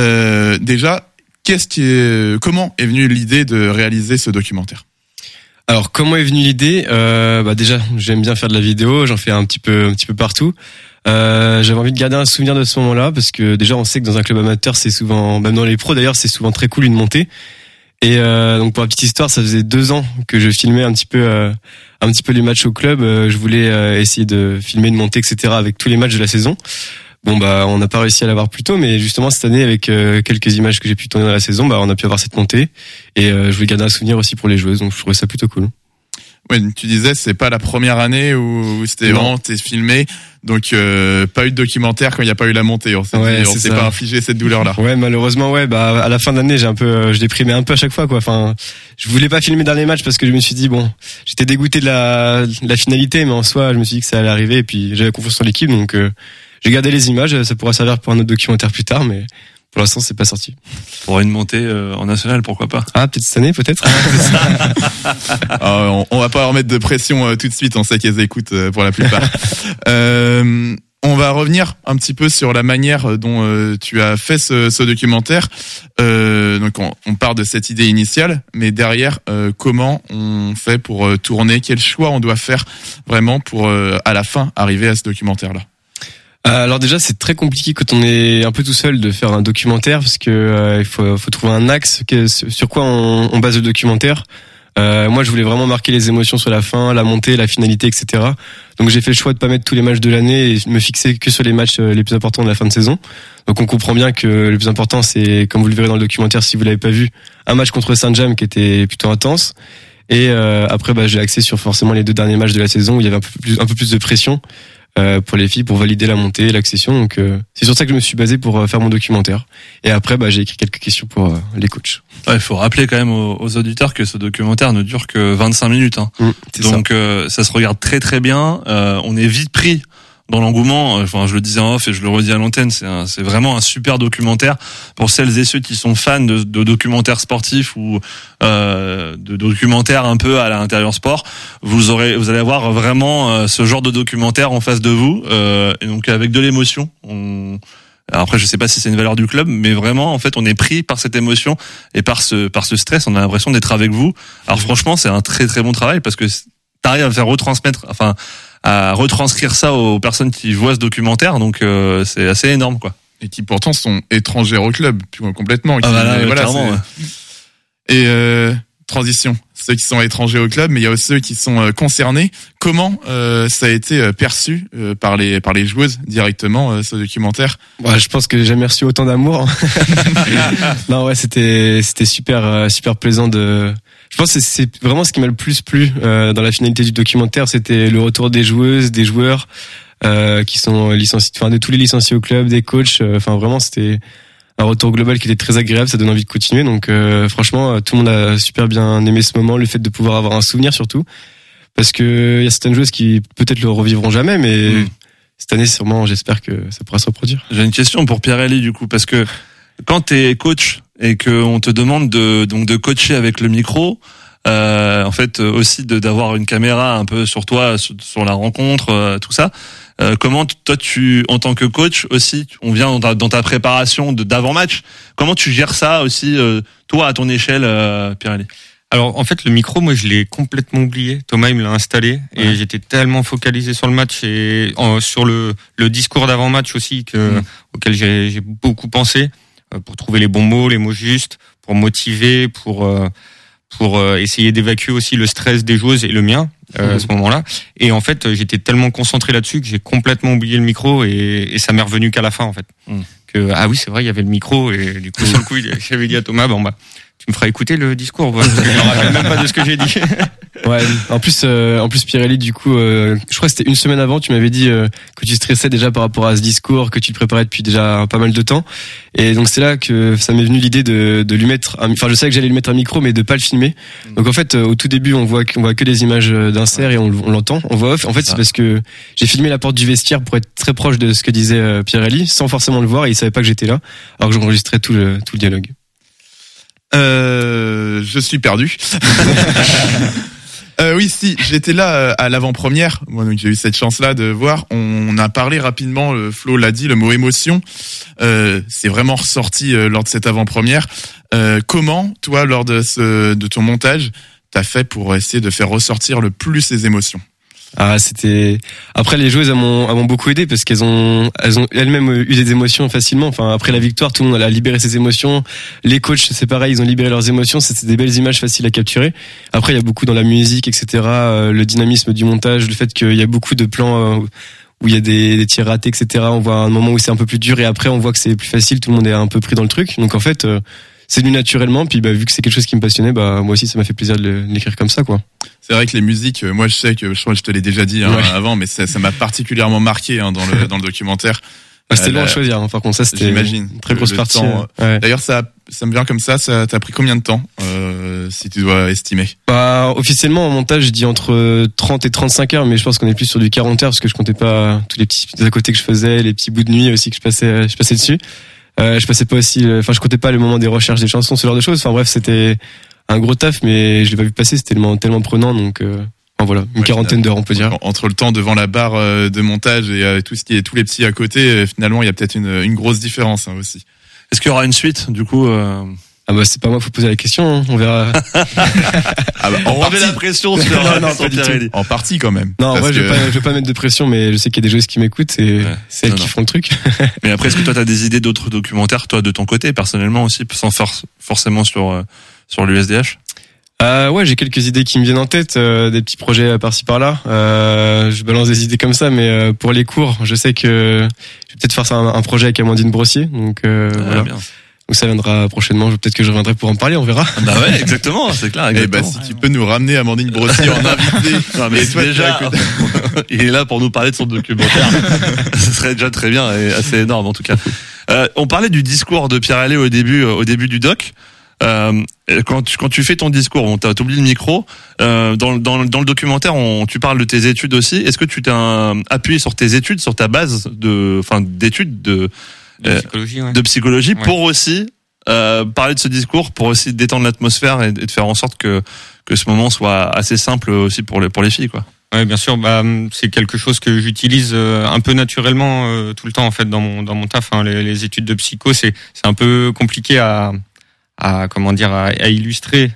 Déjà comment est venue l'idée de réaliser ce documentaire? Alors comment est venue l'idée? Déjà j'aime bien faire de la vidéo, j'en fais un petit peu partout. J'avais envie de garder un souvenir de ce moment-là parce que déjà on sait que dans un club amateur c'est souvent, même dans les pros d'ailleurs, c'est souvent très cool une montée. Et donc pour la petite histoire, ça faisait 2 ans que je filmais un petit peu les matchs au club. Je voulais essayer de filmer une montée, etc. avec tous les matchs de la saison. Bon on n'a pas réussi à l'avoir plus tôt, mais justement cette année avec quelques images que j'ai pu tourner dans la saison, on a pu avoir cette montée. Et je voulais garder un souvenir aussi pour les joueuses, donc je trouvais ça plutôt cool. Ouais, tu disais c'est pas la première année où c'était vraiment t'es filmé, donc pas eu de documentaire quand il y a pas eu la montée. On s'est pas infligé cette douleur là. Ouais, malheureusement à la fin de l'année je déprimais un peu à chaque fois quoi. Enfin, je voulais pas filmer dans les matchs parce que je me suis dit j'étais dégoûté de la finalité, mais en soi je me suis dit que ça allait arriver et puis j'avais confiance en l'équipe, donc j'ai gardé les images. Ça pourra servir pour un autre documentaire plus tard, mais pour l'instant, c'est pas sorti. Pour une montée en national, pourquoi pas? Ah, peut-être cette année, peut-être. On va pas remettre de pression tout de suite. On sait qu'elles écoutent pour la plupart. On va revenir un petit peu sur la manière dont tu as fait ce documentaire. Donc, on part de cette idée initiale, mais derrière, comment on fait pour tourner? Quel choix on doit faire vraiment pour à la fin arriver à ce documentaire-là? Alors déjà c'est très compliqué quand on est un peu tout seul de faire un documentaire parce que il faut trouver un axe sur quoi on base le documentaire. Moi je voulais vraiment marquer les émotions sur la fin, la montée, la finalité, etc. Donc j'ai fait le choix de pas mettre tous les matchs de l'année et me fixer que sur les matchs les plus importants de la fin de saison. Donc on comprend bien que le plus important c'est, comme vous le verrez dans le documentaire si vous l'avez pas vu, un match contre Saint-James qui était plutôt intense. Et après j'ai axé sur forcément les 2 derniers matchs de la saison où il y avait un peu plus de pression pour les filles pour valider la montée, l'accession. Donc c'est sur ça que je me suis basé pour faire mon documentaire. Et après j'ai écrit quelques questions pour les coachs. Ouais, il faut rappeler quand même aux auditeurs que ce documentaire ne dure que 25 minutes. Donc ça se regarde très très bien. On est vite pris dans l'engouement. Enfin, je le disais en off et je le redis à l'antenne, c'est vraiment un super documentaire pour celles et ceux qui sont fans de documentaires sportifs ou de documentaires un peu à l'intérieur sport. Vous allez avoir vraiment ce genre de documentaire en face de vous, et donc avec de l'émotion. Alors après, je sais pas si c'est une valeur du club, mais vraiment, en fait, on est pris par cette émotion et par ce stress. On a l'impression d'être avec vous. Alors franchement, c'est un très très bon travail parce que t'arrives à faire à retranscrire ça aux personnes qui voient ce documentaire, donc c'est assez énorme quoi. Et qui pourtant sont étrangères au club complètement. Clairement. Ouais. Et transition, ceux qui sont étrangers au club, mais il y a aussi ceux qui sont concernés. Comment ça a été perçu par les joueuses directement ce documentaire? Je pense que j'ai jamais reçu autant d'amour. Non ouais, c'était super plaisant de. Je pense que c'est vraiment ce qui m'a le plus plu dans la finalité du documentaire, c'était le retour des joueuses, des joueurs qui sont licenciés, de tous les licenciés au club, des coachs. Vraiment c'était un retour global qui était très agréable, ça donne envie de continuer. Donc franchement, tout le monde a super bien aimé ce moment, le fait de pouvoir avoir un souvenir surtout, parce que il y a certaines joueuses qui peut-être le revivront jamais, mais cette année sûrement, j'espère que ça pourra se reproduire. J'ai une question pour Pierre-Elie du coup, parce que quand t'es coach et que on te demande de coacher avec le micro, en fait aussi d'avoir une caméra un peu sur toi, sur la rencontre, tout ça. Comment toi tu, en tant que coach aussi, on vient dans ta préparation d'avant-match, comment tu gères ça aussi, toi à ton échelle, Pirelli? Alors en fait le micro, moi je l'ai complètement oublié. Thomas il me l'a installé et j'étais tellement focalisé sur le match et sur le discours d'avant-match aussi auquel j'ai beaucoup pensé pour trouver les bons mots, les mots justes, pour motiver, pour essayer d'évacuer aussi le stress des joueuses et le mien à ce moment-là. Et en fait, j'étais tellement concentré là-dessus que j'ai complètement oublié le micro et ça m'est revenu qu'à la fin en fait. Que oui, c'est vrai, il y avait le micro et du coup sur le coup, j'avais dit à Thomas tu me feras écouter le discours, parce que je me rappelle même pas de ce que j'ai dit. Ouais, en plus Pirelli, du coup, je crois que c'était une semaine avant, tu m'avais dit que tu stressais déjà par rapport à ce discours, que tu te préparais depuis déjà pas mal de temps. Et donc c'est là que ça m'est venu l'idée de lui mettre, je savais que j'allais lui mettre un micro, mais de pas le filmer. Donc en fait, au tout début, on voit que des images d'insert et on l'entend, on voit off. En fait, c'est parce que j'ai filmé la porte du vestiaire pour être très proche de ce que disait Pirelli, sans forcément le voir, et il savait pas que j'étais là, alors que j'enregistrais tout le dialogue. Je suis perdu. Oui, si, j'étais là à l'avant-première. Moi, donc j'ai eu cette chance-là de voir. On a parlé rapidement. Flo l'a dit, le mot émotion, c'est vraiment ressorti lors de cette avant-première. Comment, toi, lors de ton montage, t'as fait pour essayer de faire ressortir le plus ces émotions? Après, les joueuses m'ont beaucoup aidé parce qu'elles ont elles-mêmes eu des émotions facilement. Enfin, après la victoire, tout le monde a libéré ses émotions. Les coachs, c'est pareil, ils ont libéré leurs émotions. C'était des belles images faciles à capturer. Après, il y a beaucoup dans la musique, etc. Le dynamisme du montage, le fait qu'il y a beaucoup de plans où il y a des tirs ratés, etc. On voit un moment où c'est un peu plus dur et après on voit que c'est plus facile. Tout le monde est un peu pris dans le truc. Donc en fait, c'est venu naturellement. Puis vu que c'est quelque chose qui me passionnait, moi aussi ça m'a fait plaisir de l'écrire comme ça, quoi. C'est vrai que les musiques, moi je crois que je te l'ai déjà dit avant, mais ça m'a particulièrement marqué dans le documentaire. C'était long à choisir, par contre ça c'était j'imagine une très grosse partie. D'ailleurs ça me vient comme ça t'a pris combien de temps si tu dois estimer? Officiellement en montage je dis entre 30 et 35 heures, mais je pense qu'on est plus sur du 40 heures parce que je comptais pas tous les petits à côté que je faisais, les petits bouts de nuit aussi que je passais dessus. Je passais pas aussi, je comptais pas le moment des recherches des chansons, ce genre de choses. Enfin bref, c'était un gros taf, mais je l'ai pas vu passer, c'était tellement prenant, donc voilà, une quarantaine d'heures on peut dire. Entre le temps devant la barre de montage et tout ce qui est tous les petits à côté, finalement il y a peut-être une grosse différence aussi. Est-ce qu'il y aura une suite du coup c'est pas moi, faut poser la question, on verra. On remet la pression sur Pirelli. En partie quand même. Non, moi je vais pas mettre de pression, mais je sais qu'il y a des joueuses qui m'écoutent et c'est elles qui font le truc. Mais après, est-ce que toi t'as des idées d'autres documentaires, toi de ton côté personnellement aussi, sans forcément sur l'USDH? Ouais, j'ai quelques idées qui me viennent en tête, des petits projets par-ci par-là. Je balance des idées comme ça, mais pour les cours, je sais que je vais peut-être faire ça un projet avec Amandine Brossier, donc voilà. Bien. Donc ça viendra prochainement, peut-être que je reviendrai pour en parler, on verra. Bah ouais, exactement, c'est clair. Exactement. Si tu peux nous ramener Amandine Brossier en invité. Non, mais toi, déjà, il est là pour nous parler de son documentaire. Ce serait déjà très bien et assez énorme en tout cas. On parlait du discours de Pirelli au début du doc. Quand tu fais ton discours, t'oublies le micro. Dans le documentaire, tu parles de tes études aussi. Est-ce que tu t'es appuyé sur tes études, sur ta base d'études de psychologie pour aussi parler de ce discours, pour aussi détendre l'atmosphère et de faire en sorte que ce moment soit assez simple aussi pour les filles, quoi. Ouais, bien sûr. C'est quelque chose que j'utilise un peu naturellement tout le temps en fait dans mon taf. Les études de psycho, c'est un peu compliqué à illustrer,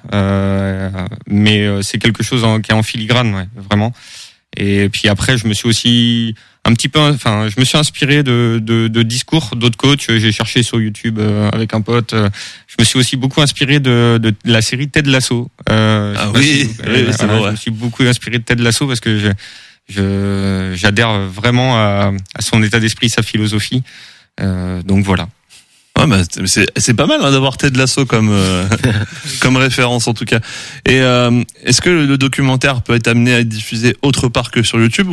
mais c'est quelque chose qui est en filigrane, ouais, vraiment. Et puis après, je me suis aussi je me suis inspiré de discours d'autres coachs. J'ai cherché sur YouTube avec un pote. Je me suis aussi beaucoup inspiré de la série Ted Lasso. C'est vrai. Je me suis beaucoup inspiré de Ted Lasso parce que j'adhère vraiment à son état d'esprit, sa philosophie. Donc voilà. Ouais, c'est pas mal d'avoir Ted Lasso comme référence en tout cas. Et est-ce que le documentaire peut être amené à être diffusé autre part que sur YouTube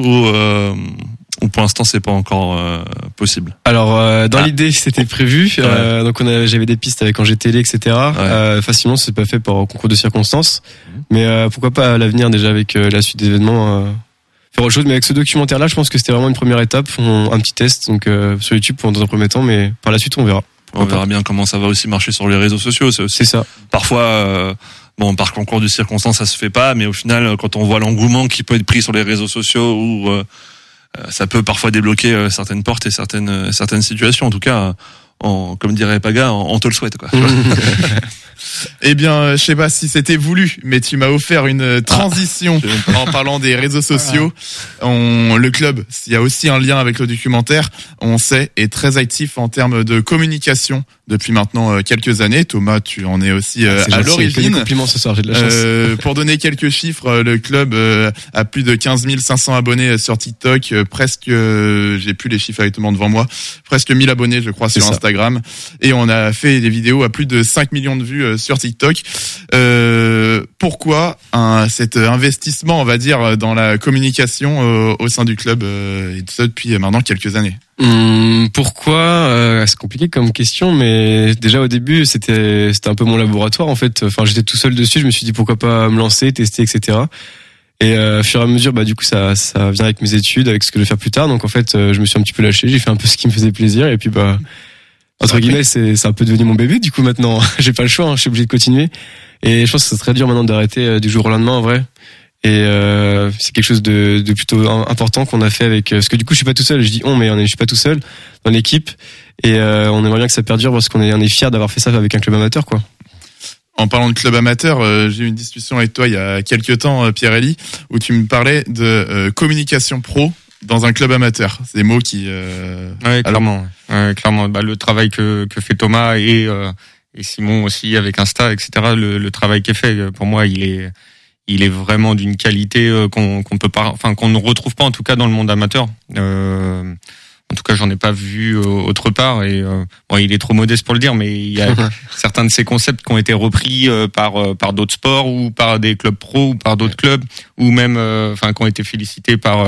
ou pour l'instant c'est pas encore possible? Alors dans l'idée c'était prévu, donc j'avais des pistes avec Angers Télé, etc. Facilement c'est pas fait par concours de circonstances, mais pourquoi pas à l'avenir déjà avec la suite des événements faire autre chose. Mais avec ce documentaire là je pense que c'était vraiment une première étape, un petit test donc sur YouTube dans un premier temps, mais par la suite on verra. On verra bien comment ça va aussi marcher sur les réseaux sociaux. C'est ça. Parfois Bon, par concours de circonstances, ça se fait pas, mais au final, quand on voit l'engouement qui peut être pris sur les réseaux sociaux, où ça peut parfois débloquer certaines portes et certaines situations. En tout cas, comme dirait Paga, on te le souhaite, quoi. Eh bien, je sais pas si c'était voulu, mais tu m'as offert une transition en parlant des réseaux sociaux. Le club, il y a aussi un lien avec le documentaire, on sait, est très actif en termes de communication depuis maintenant quelques années. Thomas, tu en es aussi à l'origine. Compliments ce soir, j'ai de la chance. Pour donner quelques chiffres, le club a plus de 15 500 abonnés sur TikTok, presque, j'ai plus les chiffres exactement devant moi, presque 1000 abonnés, je crois, sur Instagram. Et on a fait des vidéos à plus de 5 millions de vues sur TikTok. Pourquoi cet investissement, on va dire, dans la communication au sein du club, et ça depuis maintenant quelques années? Pourquoi c'est compliqué comme question, mais déjà au début c'était un peu mon laboratoire en fait. Enfin, j'étais tout seul dessus, je me suis dit pourquoi pas me lancer, tester, etc. Et au fur et à mesure, du coup ça vient avec mes études, avec ce que je vais faire plus tard. Donc en fait, je me suis un petit peu lâché, j'ai fait un peu ce qui me faisait plaisir, et puis entre guillemets, c'est un peu devenu mon bébé. Du coup maintenant, j'ai pas le choix, je suis obligé de continuer. Et je pense que c'est très dur maintenant d'arrêter du jour au lendemain en vrai. Et c'est quelque chose de plutôt important qu'on a fait avec, parce que du coup je suis pas tout seul, je dis mais je suis pas tout seul dans l'équipe, et on aimerait bien que ça perdure parce qu'on est fiers d'avoir fait ça avec un club amateur, quoi. En parlant de club amateur, j'ai eu une discussion avec toi il y a quelques temps, Pierre-Élie, où tu me parlais de communication pro dans un club amateur. C'est des mots qui ouais, clairement. Clairement, le travail que fait Thomas et Simon aussi avec Insta, etc. Le travail qui est fait, pour moi, il est vraiment d'une qualité qu'on peut pas, enfin qu'on ne retrouve pas en tout cas dans le monde amateur. En tout cas, j'en ai pas vu autre part, et il est trop modeste pour le dire, mais il y a certains de ces concepts qui ont été repris par d'autres sports, ou par des clubs pro, ou par d'autres clubs, ou même qui ont été félicités par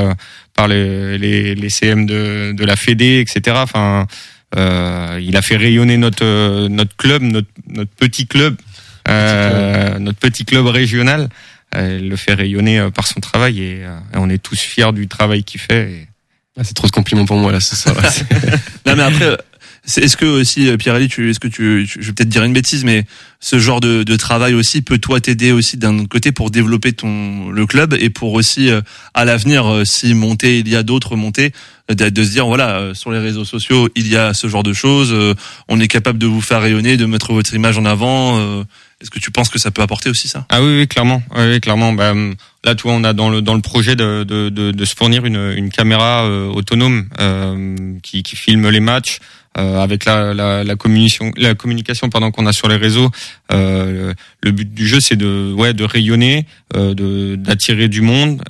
les CM de la Fédé, etc. Enfin, il a fait rayonner notre club, notre petit club, notre petit club régional. Il le fait rayonner par son travail, et on est tous fiers du travail qu'il fait. C'est trop de compliments pour moi là, c'est ça. Non, mais après, est-ce que aussi, Pierre-Élie, je vais peut-être dire une bêtise, mais ce genre de travail aussi peut toi t'aider aussi d'un autre côté pour développer le club, et pour aussi à l'avenir, si il y a d'autres montées, de se dire voilà, sur les réseaux sociaux il y a ce genre de choses, on est capable de vous faire rayonner, de mettre votre image en avant. Est-ce que tu penses que ça peut apporter aussi ça? Ah oui, clairement. Oui, clairement. Là, tu vois, on a dans le projet de se fournir une caméra autonome qui filme les matchs, avec la communication qu'on a sur les réseaux. Le but du jeu, c'est de rayonner, d'attirer du monde,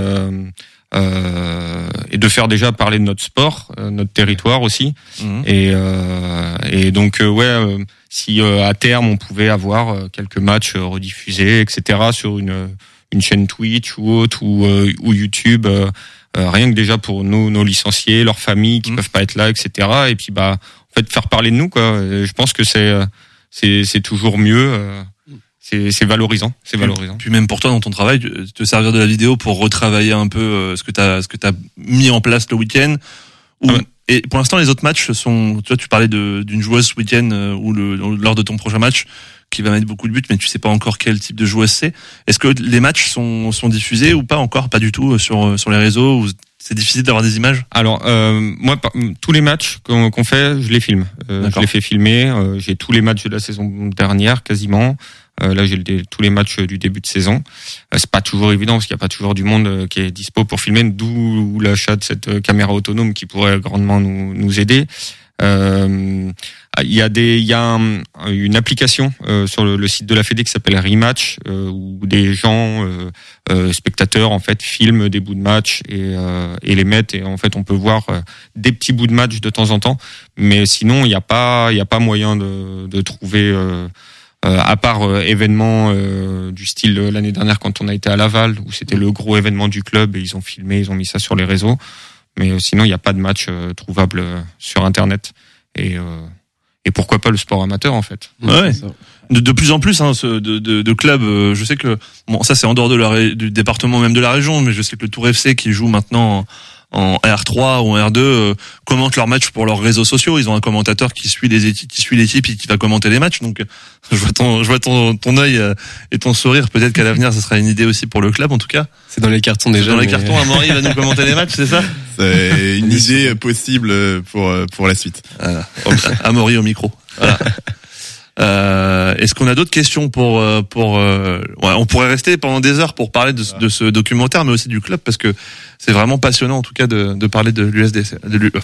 et de faire déjà parler de notre sport, notre territoire aussi. Mmh. Et donc si à terme on pouvait avoir quelques matchs rediffusés, etc., sur une chaîne Twitch ou autre, ou YouTube, rien que déjà pour nos licenciés, leurs familles qui peuvent pas être là, etc. Et puis en fait faire parler de nous, quoi. Je pense que c'est toujours mieux. C'est valorisant, Puis même pour toi dans ton travail, te servir de la vidéo pour retravailler un peu ce que t'as mis en place le week-end. Et pour l'instant, les autres matchs sont, tu parlais d'une joueuse ce week-end ou lors de ton prochain match qui va mettre beaucoup de buts, mais tu sais pas encore quel type de joueuse c'est. Est-ce que les matchs sont diffusés ou pas encore, pas du tout sur les réseaux, ou c'est difficile d'avoir des images? Alors moi, tous les matchs qu'on fait, je les filme. Je les fais filmer. J'ai tous les matchs de la saison dernière quasiment. Là, j'ai tous les matchs du début de saison. C'est pas toujours évident parce qu'il y a pas toujours du monde qui est dispo pour filmer, d'où l'achat de cette caméra autonome qui pourrait grandement nous aider. Il y a une application sur le site de la Fédé qui s'appelle Rematch, où des gens spectateurs en fait filment des bouts de match et les mettent, et en fait on peut voir des petits bouts de match de temps en temps, mais sinon il y a pas moyen de trouver à part événements du style l'année dernière quand on a été à Laval, où c'était le gros événement du club et ils ont filmé, ils ont mis ça sur les réseaux, mais sinon il n'y a pas de match trouvable sur internet, et pourquoi pas le sport amateur en fait. Ouais. De plus en plus de clubs, je sais que ça c'est en dehors du département, même de la région, mais je sais que le Tour FC qui joue maintenant en R3 ou en R2 commentent leurs matchs pour leurs réseaux sociaux. Ils ont un commentateur qui suit l'équipe et qui va commenter les matchs. Donc je vois ton œil et ton sourire. Peut-être qu'à l'avenir, ça sera une idée aussi pour le club en tout cas. C'est dans les cartons déjà. Dans les cartons, Amaury va nous commenter les matchs, c'est ça? C'est une idée possible pour la suite. Amaury au micro. Voilà. Est-ce qu'on a d'autres questions on pourrait rester pendant des heures pour parler de ce documentaire, mais aussi du club, parce que c'est vraiment passionnant, en tout cas, de parler de l'USDH.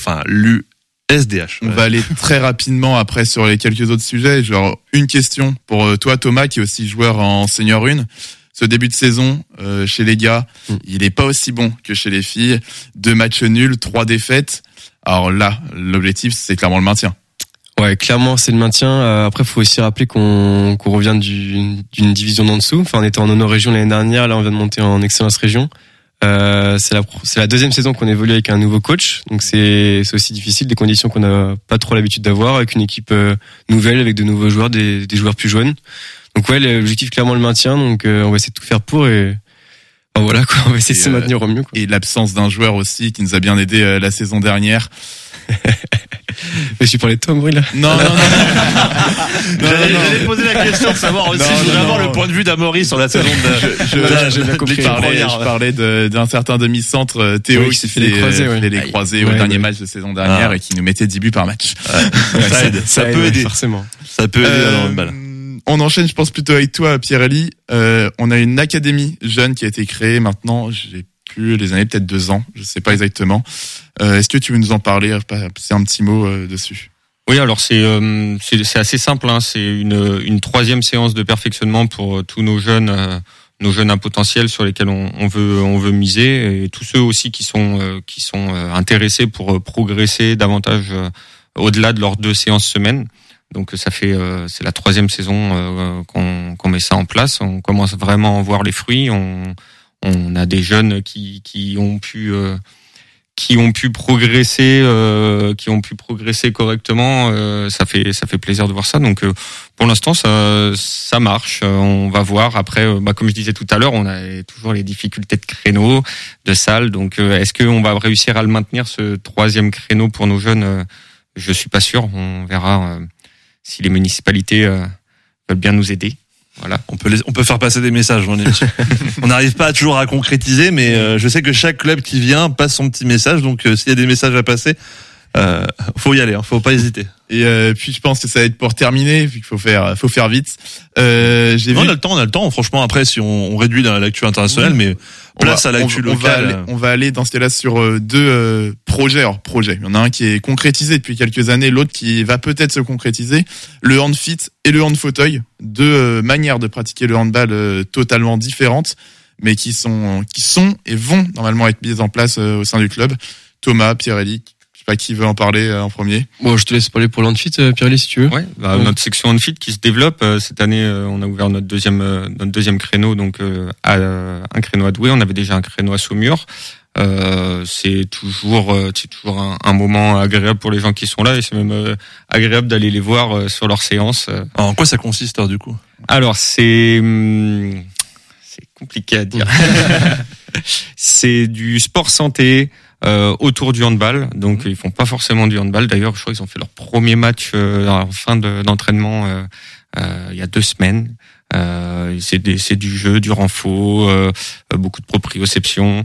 On va aller très rapidement après sur les quelques autres sujets. Genre, une question pour toi, Thomas, qui est aussi joueur en Senior 1. Ce début de saison, chez les gars, il est pas aussi bon que chez les filles. 2 matchs nuls, 3 défaites. Alors là, l'objectif, c'est clairement le maintien. Ouais, clairement, c'est le maintien. Après, faut aussi rappeler qu'on revient d'une division d'en dessous. Enfin, on était en Honor Région l'année dernière. Là, on vient de monter en Excellence Région. C'est la deuxième saison qu'on évolue avec un nouveau coach. Donc, c'est aussi difficile, des conditions qu'on n'a pas trop l'habitude d'avoir, avec une équipe nouvelle, avec de nouveaux joueurs, des joueurs plus jeunes. Donc, ouais, l'objectif, clairement, le maintien. Donc, on va essayer de tout faire pour et voilà, quoi. On va essayer de se maintenir au mieux, quoi. Et l'absence d'un joueur aussi qui nous a bien aidé la saison dernière. Mais je suis parlé de toi, Amaury, là. Non. J'allais poser la question de savoir aussi. Je voulais avoir le point de vue d'Amaury sur la saison j'ai bien compris. Je parlais d'un certain demi-centre, Théo, qui s'est fait les croisés au dernier match de saison dernière et qui nous mettait 10 buts par match. Ça peut aider. Forcément. Ça peut aider dans le handball. On enchaîne, je pense, plutôt avec toi, Pierre-Élie. On a une académie jeune qui a été créée maintenant, j'ai plus les années, peut-être 2 ans, je sais pas exactement. Est-ce que tu veux nous en parler, passer un petit mot dessus? Oui, alors c'est assez simple, hein. C'est une 3e séance de perfectionnement pour tous nos jeunes à potentiel sur lesquels on veut miser, et tous ceux aussi qui sont intéressés pour progresser davantage au-delà de leurs 2 séances semaine. Donc ça fait c'est la 3e saison qu'on met ça en place. On commence vraiment à en voir les fruits. On a des jeunes qui ont pu progresser correctement. Ça fait plaisir de voir ça. Donc pour l'instant ça marche. On va voir après. Comme je disais tout à l'heure, on a toujours les difficultés de créneau, de salle. Donc est-ce qu'on va réussir à le maintenir, ce 3e créneau pour nos jeunes? Je suis pas sûr. On verra si les municipalités veulent bien nous aider. Voilà. On peut faire passer des messages. On n'arrive pas toujours à concrétiser, mais je sais que chaque club qui vient passe son petit message. Donc s'il y a des messages à passer, faut y aller, hein, faut pas hésiter. Et puis je pense que ça va être pour terminer, vu qu'il faut faire vite. On a le temps. Franchement, après, si on réduit l'actu internationale, mais place à l'actu locale. On va aller dans ce cas-là sur 2 projets. Alors, il y en a un qui est concrétisé depuis quelques années, l'autre qui va peut-être se concrétiser. Le handfit et le handfauteuil, 2 manières de pratiquer le handball totalement différentes, mais qui sont et vont normalement être mises en place au sein du club. Thomas, Pierre-Élie, qui veut en parler en premier? Bon, je te laisse parler pour l'handfit, Pierre-Élie, si tu veux. Ouais, notre section handfit qui se développe cette année, on a ouvert notre deuxième créneau, donc un créneau à Douai. On avait déjà un créneau à Saumur. C'est toujours un moment agréable pour les gens qui sont là, et c'est même agréable d'aller les voir sur leurs séances. En quoi ça consiste, du coup? Alors c'est compliqué à dire. C'est du sport santé. Autour du handball, donc ils font pas forcément du handball. D'ailleurs, je crois qu'ils ont fait leur premier match en fin d'entraînement il y a 2 semaines. C'est du jeu, du renfort, beaucoup de proprioception.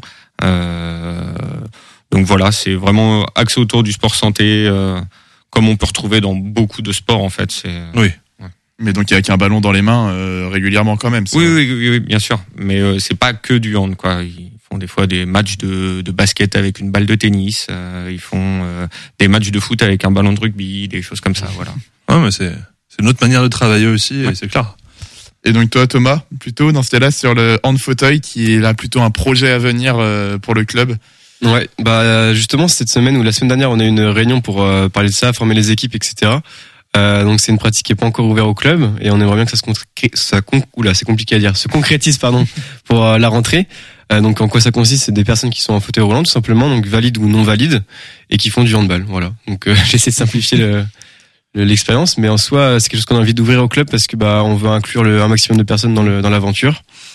Donc voilà, c'est vraiment axé autour du sport santé, comme on peut retrouver dans beaucoup de sports en fait. Oui. Mais donc avec un ballon dans les mains régulièrement quand même. Oui, bien sûr. Mais c'est pas que du hand, quoi. Ils font des fois des matchs de basket avec une balle de tennis. Ils font des matchs de foot avec un ballon de rugby, des choses comme ça. Voilà. Ouais, mais c'est une autre manière de travailler aussi, ouais. C'est clair. Et donc toi, Thomas, plutôt dans ce cas-là sur le hand fauteuil, qui est là plutôt un projet à venir pour le club. Ouais, justement cette semaine ou la semaine dernière, on a eu une réunion pour parler de ça, former les équipes, etc. Donc c'est une pratique qui est pas encore ouverte au club, et on aimerait bien que c'est compliqué à dire, se concrétise pour la rentrée. Donc en quoi ça consiste? C'est des personnes qui sont en fauteuil roulant tout simplement, donc valides ou non valides, et qui font du handball. Voilà. Donc j'essaie de simplifier l'expérience, mais en soi c'est quelque chose qu'on a envie d'ouvrir au club parce que on veut inclure un maximum de personnes dans l'aventure.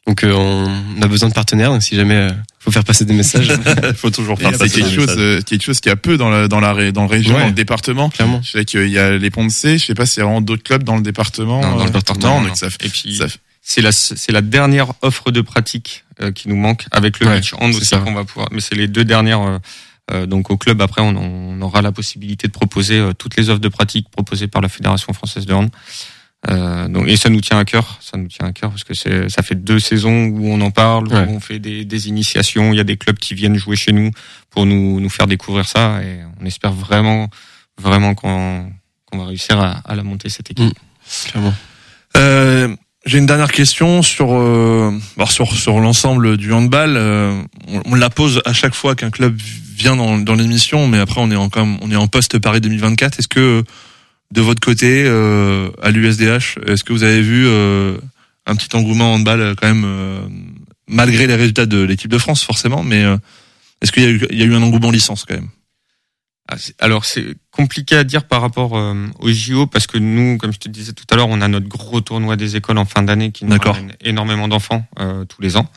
Donc on a besoin de partenaires. Donc si jamais faut faire passer des messages, faut toujours faire passer des messages. Quelque chose qui a peu dans le région, dans le département. Clairement. Je sais qu'il y a les Ponts de C. Je sais pas s'il y a vraiment d'autres clubs dans le département. Non, dans le département. Non, donc ça et puis c'est la dernière offre de pratique qui nous manque avec le beach hand aussi qu'on va pouvoir. Mais c'est les 2 dernières. Donc au club après on aura la possibilité de proposer toutes les offres de pratique proposées par la Fédération française de hand. Donc et ça nous tient à cœur parce que ça fait 2 saisons où on en parle, où on fait des initiations, il y a des clubs qui viennent jouer chez nous pour nous faire découvrir ça et on espère vraiment qu'on va réussir à la monter cette équipe. Clairement. J'ai une dernière question sur l'ensemble du handball. On la pose à chaque fois qu'un club vient dans l'émission, mais après on est en post Paris 2024. Est-ce que de votre côté, à l'USDH, est-ce que vous avez vu un petit engouement en handball quand même, malgré les résultats de l'équipe de France forcément, mais est-ce qu'il y a eu un engouement licence quand même? Alors c'est compliqué à dire par rapport au JO parce que nous, comme je te disais tout à l'heure, on a notre gros tournoi des écoles en fin d'année qui nous ramène énormément d'enfants tous les ans.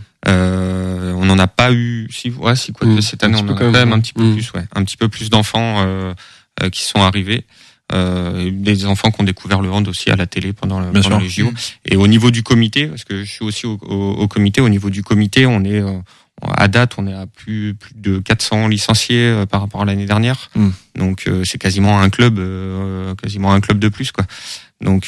On n'en a pas eu cette année on en a quand même un petit peu plus d'enfants qui sont arrivés. Des enfants qui ont découvert le hand aussi à la télé pendant les JO. Et au niveau du comité, parce que je suis aussi au comité, au niveau du comité, on est à date, on est à plus de 400 licenciés par rapport à l'année dernière. Donc c'est quasiment un club de plus quoi. Donc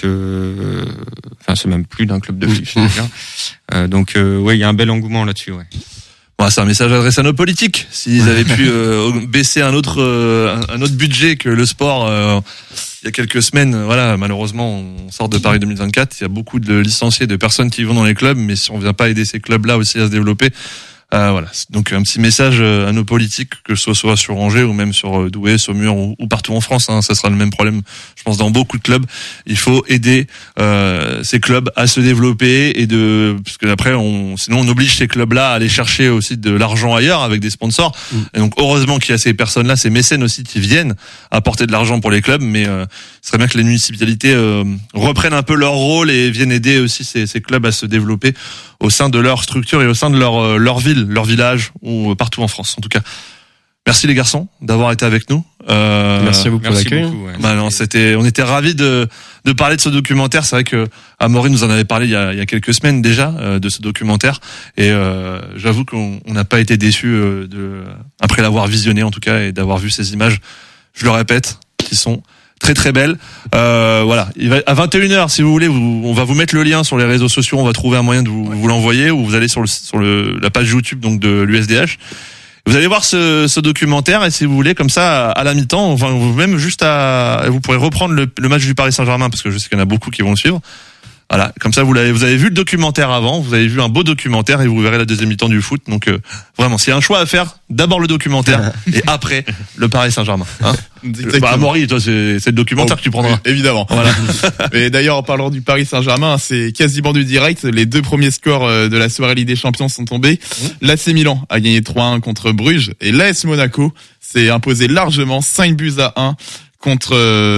c'est même plus d'un club de plus. Donc il y a un bel engouement là-dessus. Ouais. Bon, c'est un message adressé à nos politiques. S'ils avaient pu baisser un autre budget que le sport il y a quelques semaines, voilà, malheureusement, on sort de Paris 2024. Il y a beaucoup de licenciés, de personnes qui vont dans les clubs, mais si on vient pas aider ces clubs-là aussi à se développer, voilà. Donc un petit message à nos politiques, que ce soit sur Angers ou même sur Douai, Saumur ou partout en France, hein, ça sera le même problème. Je pense dans beaucoup de clubs, il faut aider ces clubs à se développer parce que après sinon on oblige ces clubs-là à aller chercher aussi de l'argent ailleurs avec des sponsors. Et donc heureusement qu'il y a ces personnes-là, ces mécènes aussi qui viennent apporter de l'argent pour les clubs, mais ce serait bien que les municipalités reprennent un peu leur rôle et viennent aider aussi ces clubs à se développer au sein de leur structure et au sein de leur ville, leur village ou partout en France en tout cas. Merci les garçons d'avoir été avec nous. Merci à vous pour l'accueil. On était ravis de parler de ce documentaire. C'est vrai que Amaury nous en avait parlé il y a quelques semaines déjà de ce documentaire et j'avoue qu'on n'a pas été déçus après l'avoir visionné en tout cas et d'avoir vu ces images. Je le répète, qui sont très très belle. Voilà, il va à 21h si vous voulez, on va vous mettre le lien sur les réseaux sociaux, on va trouver un moyen de vous l'envoyer ou vous allez sur la page YouTube donc de l'USDH. Vous allez voir ce documentaire et si vous voulez comme ça à la mi-temps, enfin même vous pourrez reprendre le match du Paris Saint-Germain parce que je sais qu'il y en a beaucoup qui vont le suivre. Voilà, comme ça vous avez vu le documentaire avant, vous avez vu un beau documentaire et vous verrez la deuxième mi-temps du foot. Donc vraiment, s'il y a un choix à faire, d'abord le documentaire et après le Paris Saint-Germain. Hein Amaury, toi c'est le documentaire que tu prendras. Évidemment. Voilà. Et d'ailleurs en parlant du Paris Saint-Germain, c'est quasiment du direct. Les 2 premiers scores de la soirée Ligue des Champions sont tombés. L'AC Milan a gagné 3-1 contre Bruges et l'AS Monaco s'est imposé largement 5-1 contre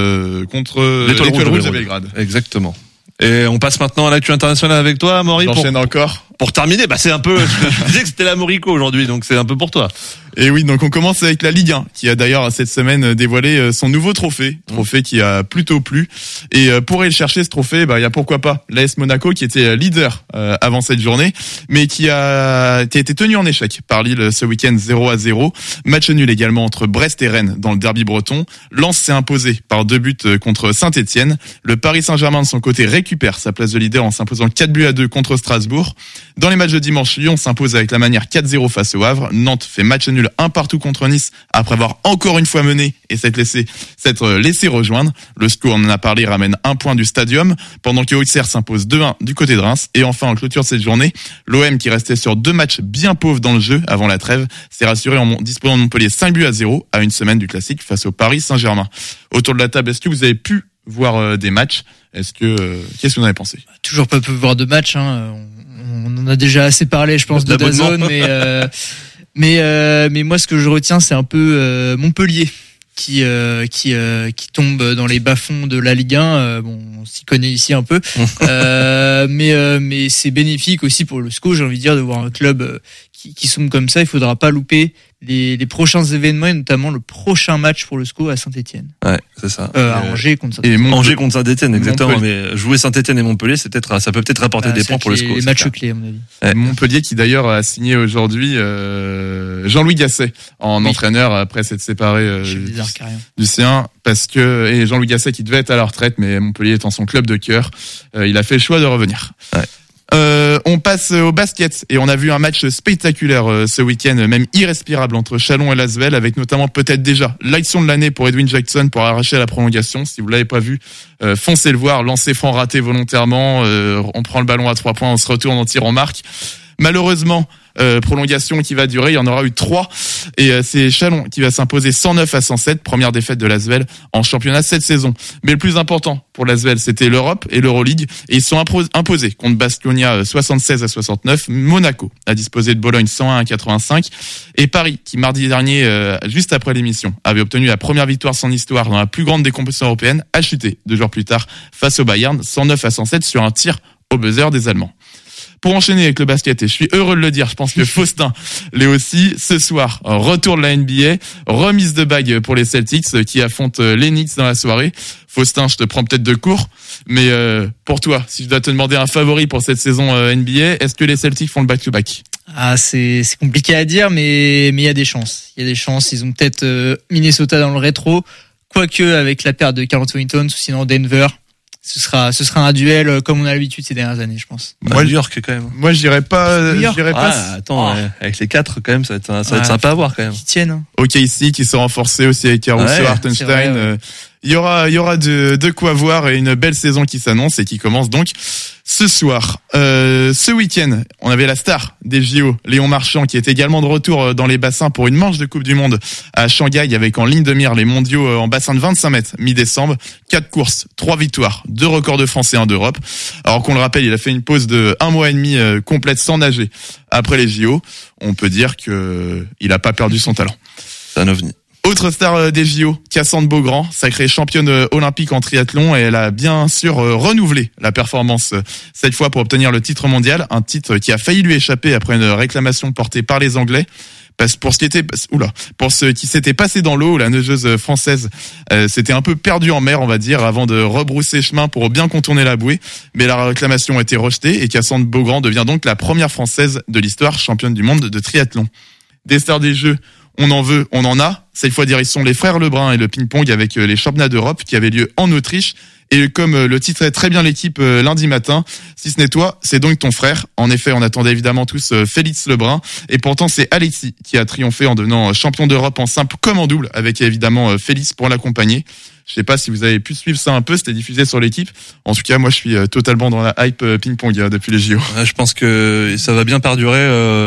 l'Étoile Rouge de Belgrade. Exactement. Et on passe maintenant à l'actu internationale avec toi, Amaury. J'enchaîne encore. Pour terminer, c'est un peu, je disais que c'était la Morico aujourd'hui, donc c'est un peu pour toi. Et oui, donc on commence avec la Ligue 1, qui a d'ailleurs cette semaine dévoilé son nouveau trophée qui a plutôt plu. Et pour aller chercher ce trophée, il y a pourquoi pas l'AS Monaco qui était leader avant cette journée, mais qui a été tenu en échec par Lille ce week-end 0-0. Match nul également entre Brest et Rennes dans le derby breton. Lens s'est imposé par 2 buts contre Saint-Etienne. Le Paris Saint-Germain de son côté récupère sa place de leader en s'imposant 4-2 contre Strasbourg. Dans les matchs de dimanche, Lyon s'impose avec la manière 4-0 face au Havre. Nantes fait match nul 1-1 contre Nice après avoir encore une fois mené et s'être laissé rejoindre. Le SCO, on en a parlé, ramène 1 point du Stadium pendant que Auxerre s'impose 2-1 du côté de Reims. Et enfin, en clôture de cette journée, l'OM qui restait sur 2 matchs bien pauvres dans le jeu avant la trêve s'est rassuré en disposant de Montpellier 5-0 à une semaine du classique face au Paris Saint-Germain. Autour de la table, est-ce que vous avez pu voir des matchs? Qu'est-ce que vous en avez pensé? Toujours pas pu voir de matchs, hein. On en a déjà assez parlé, je pense, de DAZN, mais moi, ce que je retiens, c'est un peu Montpellier qui tombe dans les bas-fonds de la Ligue 1. Bon, on s'y connaît ici un peu, mais c'est bénéfique aussi pour le SCO, j'ai envie de dire, de voir un club qui sombre comme ça. Il faudra pas louper les prochains événements, et notamment le prochain match pour le SCO à Saint-Etienne. Ouais, c'est ça. À Angers contre Saint-Etienne. Et Angers contre Saint-Etienne, exactement. Mais jouer Saint-Etienne et Montpellier, ça peut peut-être rapporter des points pour le SCO. Les matchs clés, à mon avis. Ouais. Montpellier qui d'ailleurs a signé aujourd'hui Jean-Louis Gasset en entraîneur après s'être séparé du sien, parce que et Jean-Louis Gasset qui devait être à la retraite, mais Montpellier étant son club de cœur, il a fait le choix de revenir. Ouais. On passe au basket et on a vu un match spectaculaire ce week-end, même irrespirable, entre Chalon et Lasvel, avec notamment peut-être déjà l'action de l'année pour Edwin Jackson pour arracher la prolongation. Si vous l'avez pas vu, foncez le voir. Lancer franc raté volontairement, on prend le ballon à 3 points, on se retourne, on tire, on marque. Malheureusement, prolongation qui va durer, il y en aura eu 3 et c'est Chalon qui va s'imposer 109-107, première défaite de Lasvel en championnat cette saison. Mais le plus important pour Lasvel, c'était l'Europe et l'Euroleague, et ils sont imposés contre Baskonia 76-69. Monaco a disposé de Bologne 101-85, et Paris qui mardi dernier, juste après l'émission, avait obtenu la première victoire de son histoire dans la plus grande des compétitions européennes, a chuté 2 jours plus tard face au Bayern 109-107 sur un tir au buzzer des Allemands. Pour enchaîner avec le basket, et je suis heureux de le dire, je pense que Faustin l'est aussi, ce soir, retour de la NBA, remise de bague pour les Celtics qui affrontent les Knicks dans la soirée. Faustin, je te prends peut-être de court, mais pour toi, si je dois te demander un favori pour cette saison NBA, est-ce que les Celtics font le back-to-back ? Ah, c'est compliqué à dire, mais il y a des chances. Il y a des chances, ils ont peut-être Minnesota dans le rétro, quoique avec la perte de Karl Anthony Towns, ou sinon Denver. Ce sera un duel comme on a l'habitude ces dernières années, je pense. Moi, New York quand même. Moi, je dirais pas. Attends, avec les 4 quand même, ça va être sympa à voir quand même. Qui tiennent. OKC qui se renforcé aussi avec Caruso, Hartenstein. Il y aura de quoi voir, et une belle saison qui s'annonce et qui commence donc ce soir. Ce week-end, on avait la star des JO, Léon Marchand, qui est également de retour dans les bassins pour une manche de Coupe du Monde à Shanghai, avec en ligne de mire les mondiaux en bassin de 25 mètres mi-décembre. 4 courses, 3 victoires, 2 records de France et 1 d'Europe. Alors qu'on le rappelle, il a fait une pause de 1 mois et demi complète sans nager après les JO. On peut dire que il a pas perdu son talent. C'est un ovni. Autre star des JO, Cassandre Beaugrand, sacrée championne olympique en triathlon, et elle a bien sûr renouvelé la performance cette fois pour obtenir le titre mondial, un titre qui a failli lui échapper après une réclamation portée par les Anglais. Pour ce qui s'était passé dans l'eau, la nageuse française s'était un peu perdue en mer, on va dire, avant de rebrousser chemin pour bien contourner la bouée. Mais la réclamation a été rejetée et Cassandre Beaugrand devient donc la première française de l'histoire championne du monde de triathlon. Des stars des Jeux, on en veut, on en a. Cette fois, direction les frères Lebrun et le ping-pong avec les championnats d'Europe qui avaient lieu en Autriche. Et comme le titrait très bien l'équipe lundi matin, si ce n'est toi, c'est donc ton frère. En effet, on attendait évidemment tous Félix Lebrun. Et pourtant, c'est Alexis qui a triomphé en devenant champion d'Europe en simple comme en double, avec évidemment Félix pour l'accompagner. Je sais pas si vous avez pu suivre ça un peu, c'était diffusé sur l'équipe. En tout cas, moi, je suis totalement dans la hype ping-pong depuis les JO. Je pense que ça va bien perdurer,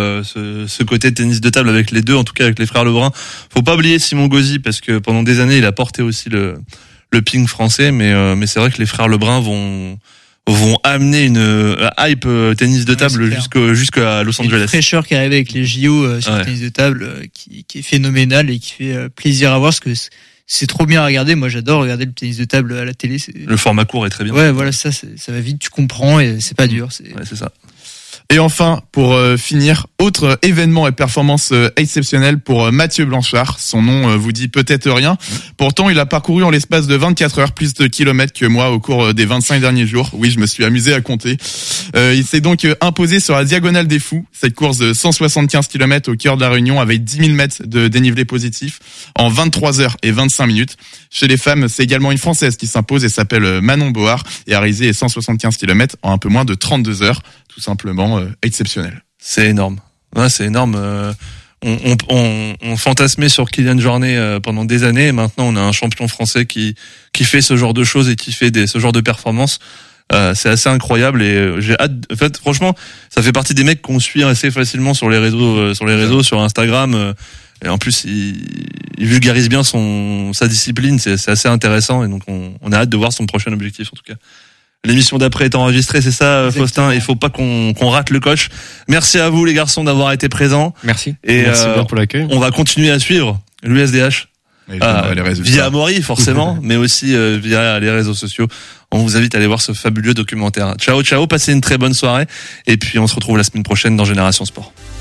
ce côté tennis de table avec les deux, en tout cas avec les frères Lebrun. Faut pas oublier Simon Gauzy, parce que pendant des années, il a porté aussi le ping français, mais c'est vrai que les frères Lebrun vont amener une hype tennis de table jusqu'à Los Angeles. Une fraîcheur qui arrive avec les JO sur le tennis de table qui est phénoménal et qui fait plaisir à voir, parce que c'est trop bien à regarder. Moi, j'adore regarder le tennis de table à la télé. Le format court est très bien. Ouais, voilà, ça va vite, tu comprends et c'est pas dur. Ouais, c'est ça. Et enfin, pour finir, autre événement et performance exceptionnelle pour Mathieu Blanchard. Son nom vous dit peut-être rien. Pourtant, il a parcouru en l'espace de 24 heures plus de kilomètres que moi au cours des 25 derniers jours. Oui, je me suis amusé à compter. Il s'est donc imposé sur la Diagonale des Fous, cette course de 175 km au cœur de la Réunion avec 10 000 mètres de dénivelé positif en 23 heures et 25 minutes. Chez les femmes, c'est également une Française qui s'impose et s'appelle Manon Board et a réalisé 175 km en un peu moins de 32 heures. Tout simplement exceptionnel. C'est énorme. Ouais, c'est énorme. On fantasmait sur Kylian Jornet pendant des années, et maintenant on a un champion français qui fait ce genre de choses et qui fait ce genre de performances. C'est assez incroyable, et j'ai hâte. En fait, franchement, ça fait partie des mecs qu'on suit assez facilement sur les réseaux, sur Instagram. Et en plus, il vulgarise bien sa discipline. C'est assez intéressant, et donc on a hâte de voir son prochain objectif en tout cas. L'émission d'après est enregistrée, c'est ça, exactement. Faustin. Il faut pas qu'on rate le coach. Merci à vous les garçons d'avoir été présents. Merci. Et merci bien pour l'accueil. On va continuer à suivre l'USDH. via Amaury forcément, mais aussi via les réseaux sociaux. On vous invite à aller voir ce fabuleux documentaire. Ciao, passez une très bonne soirée et puis on se retrouve la semaine prochaine dans Génération Sport.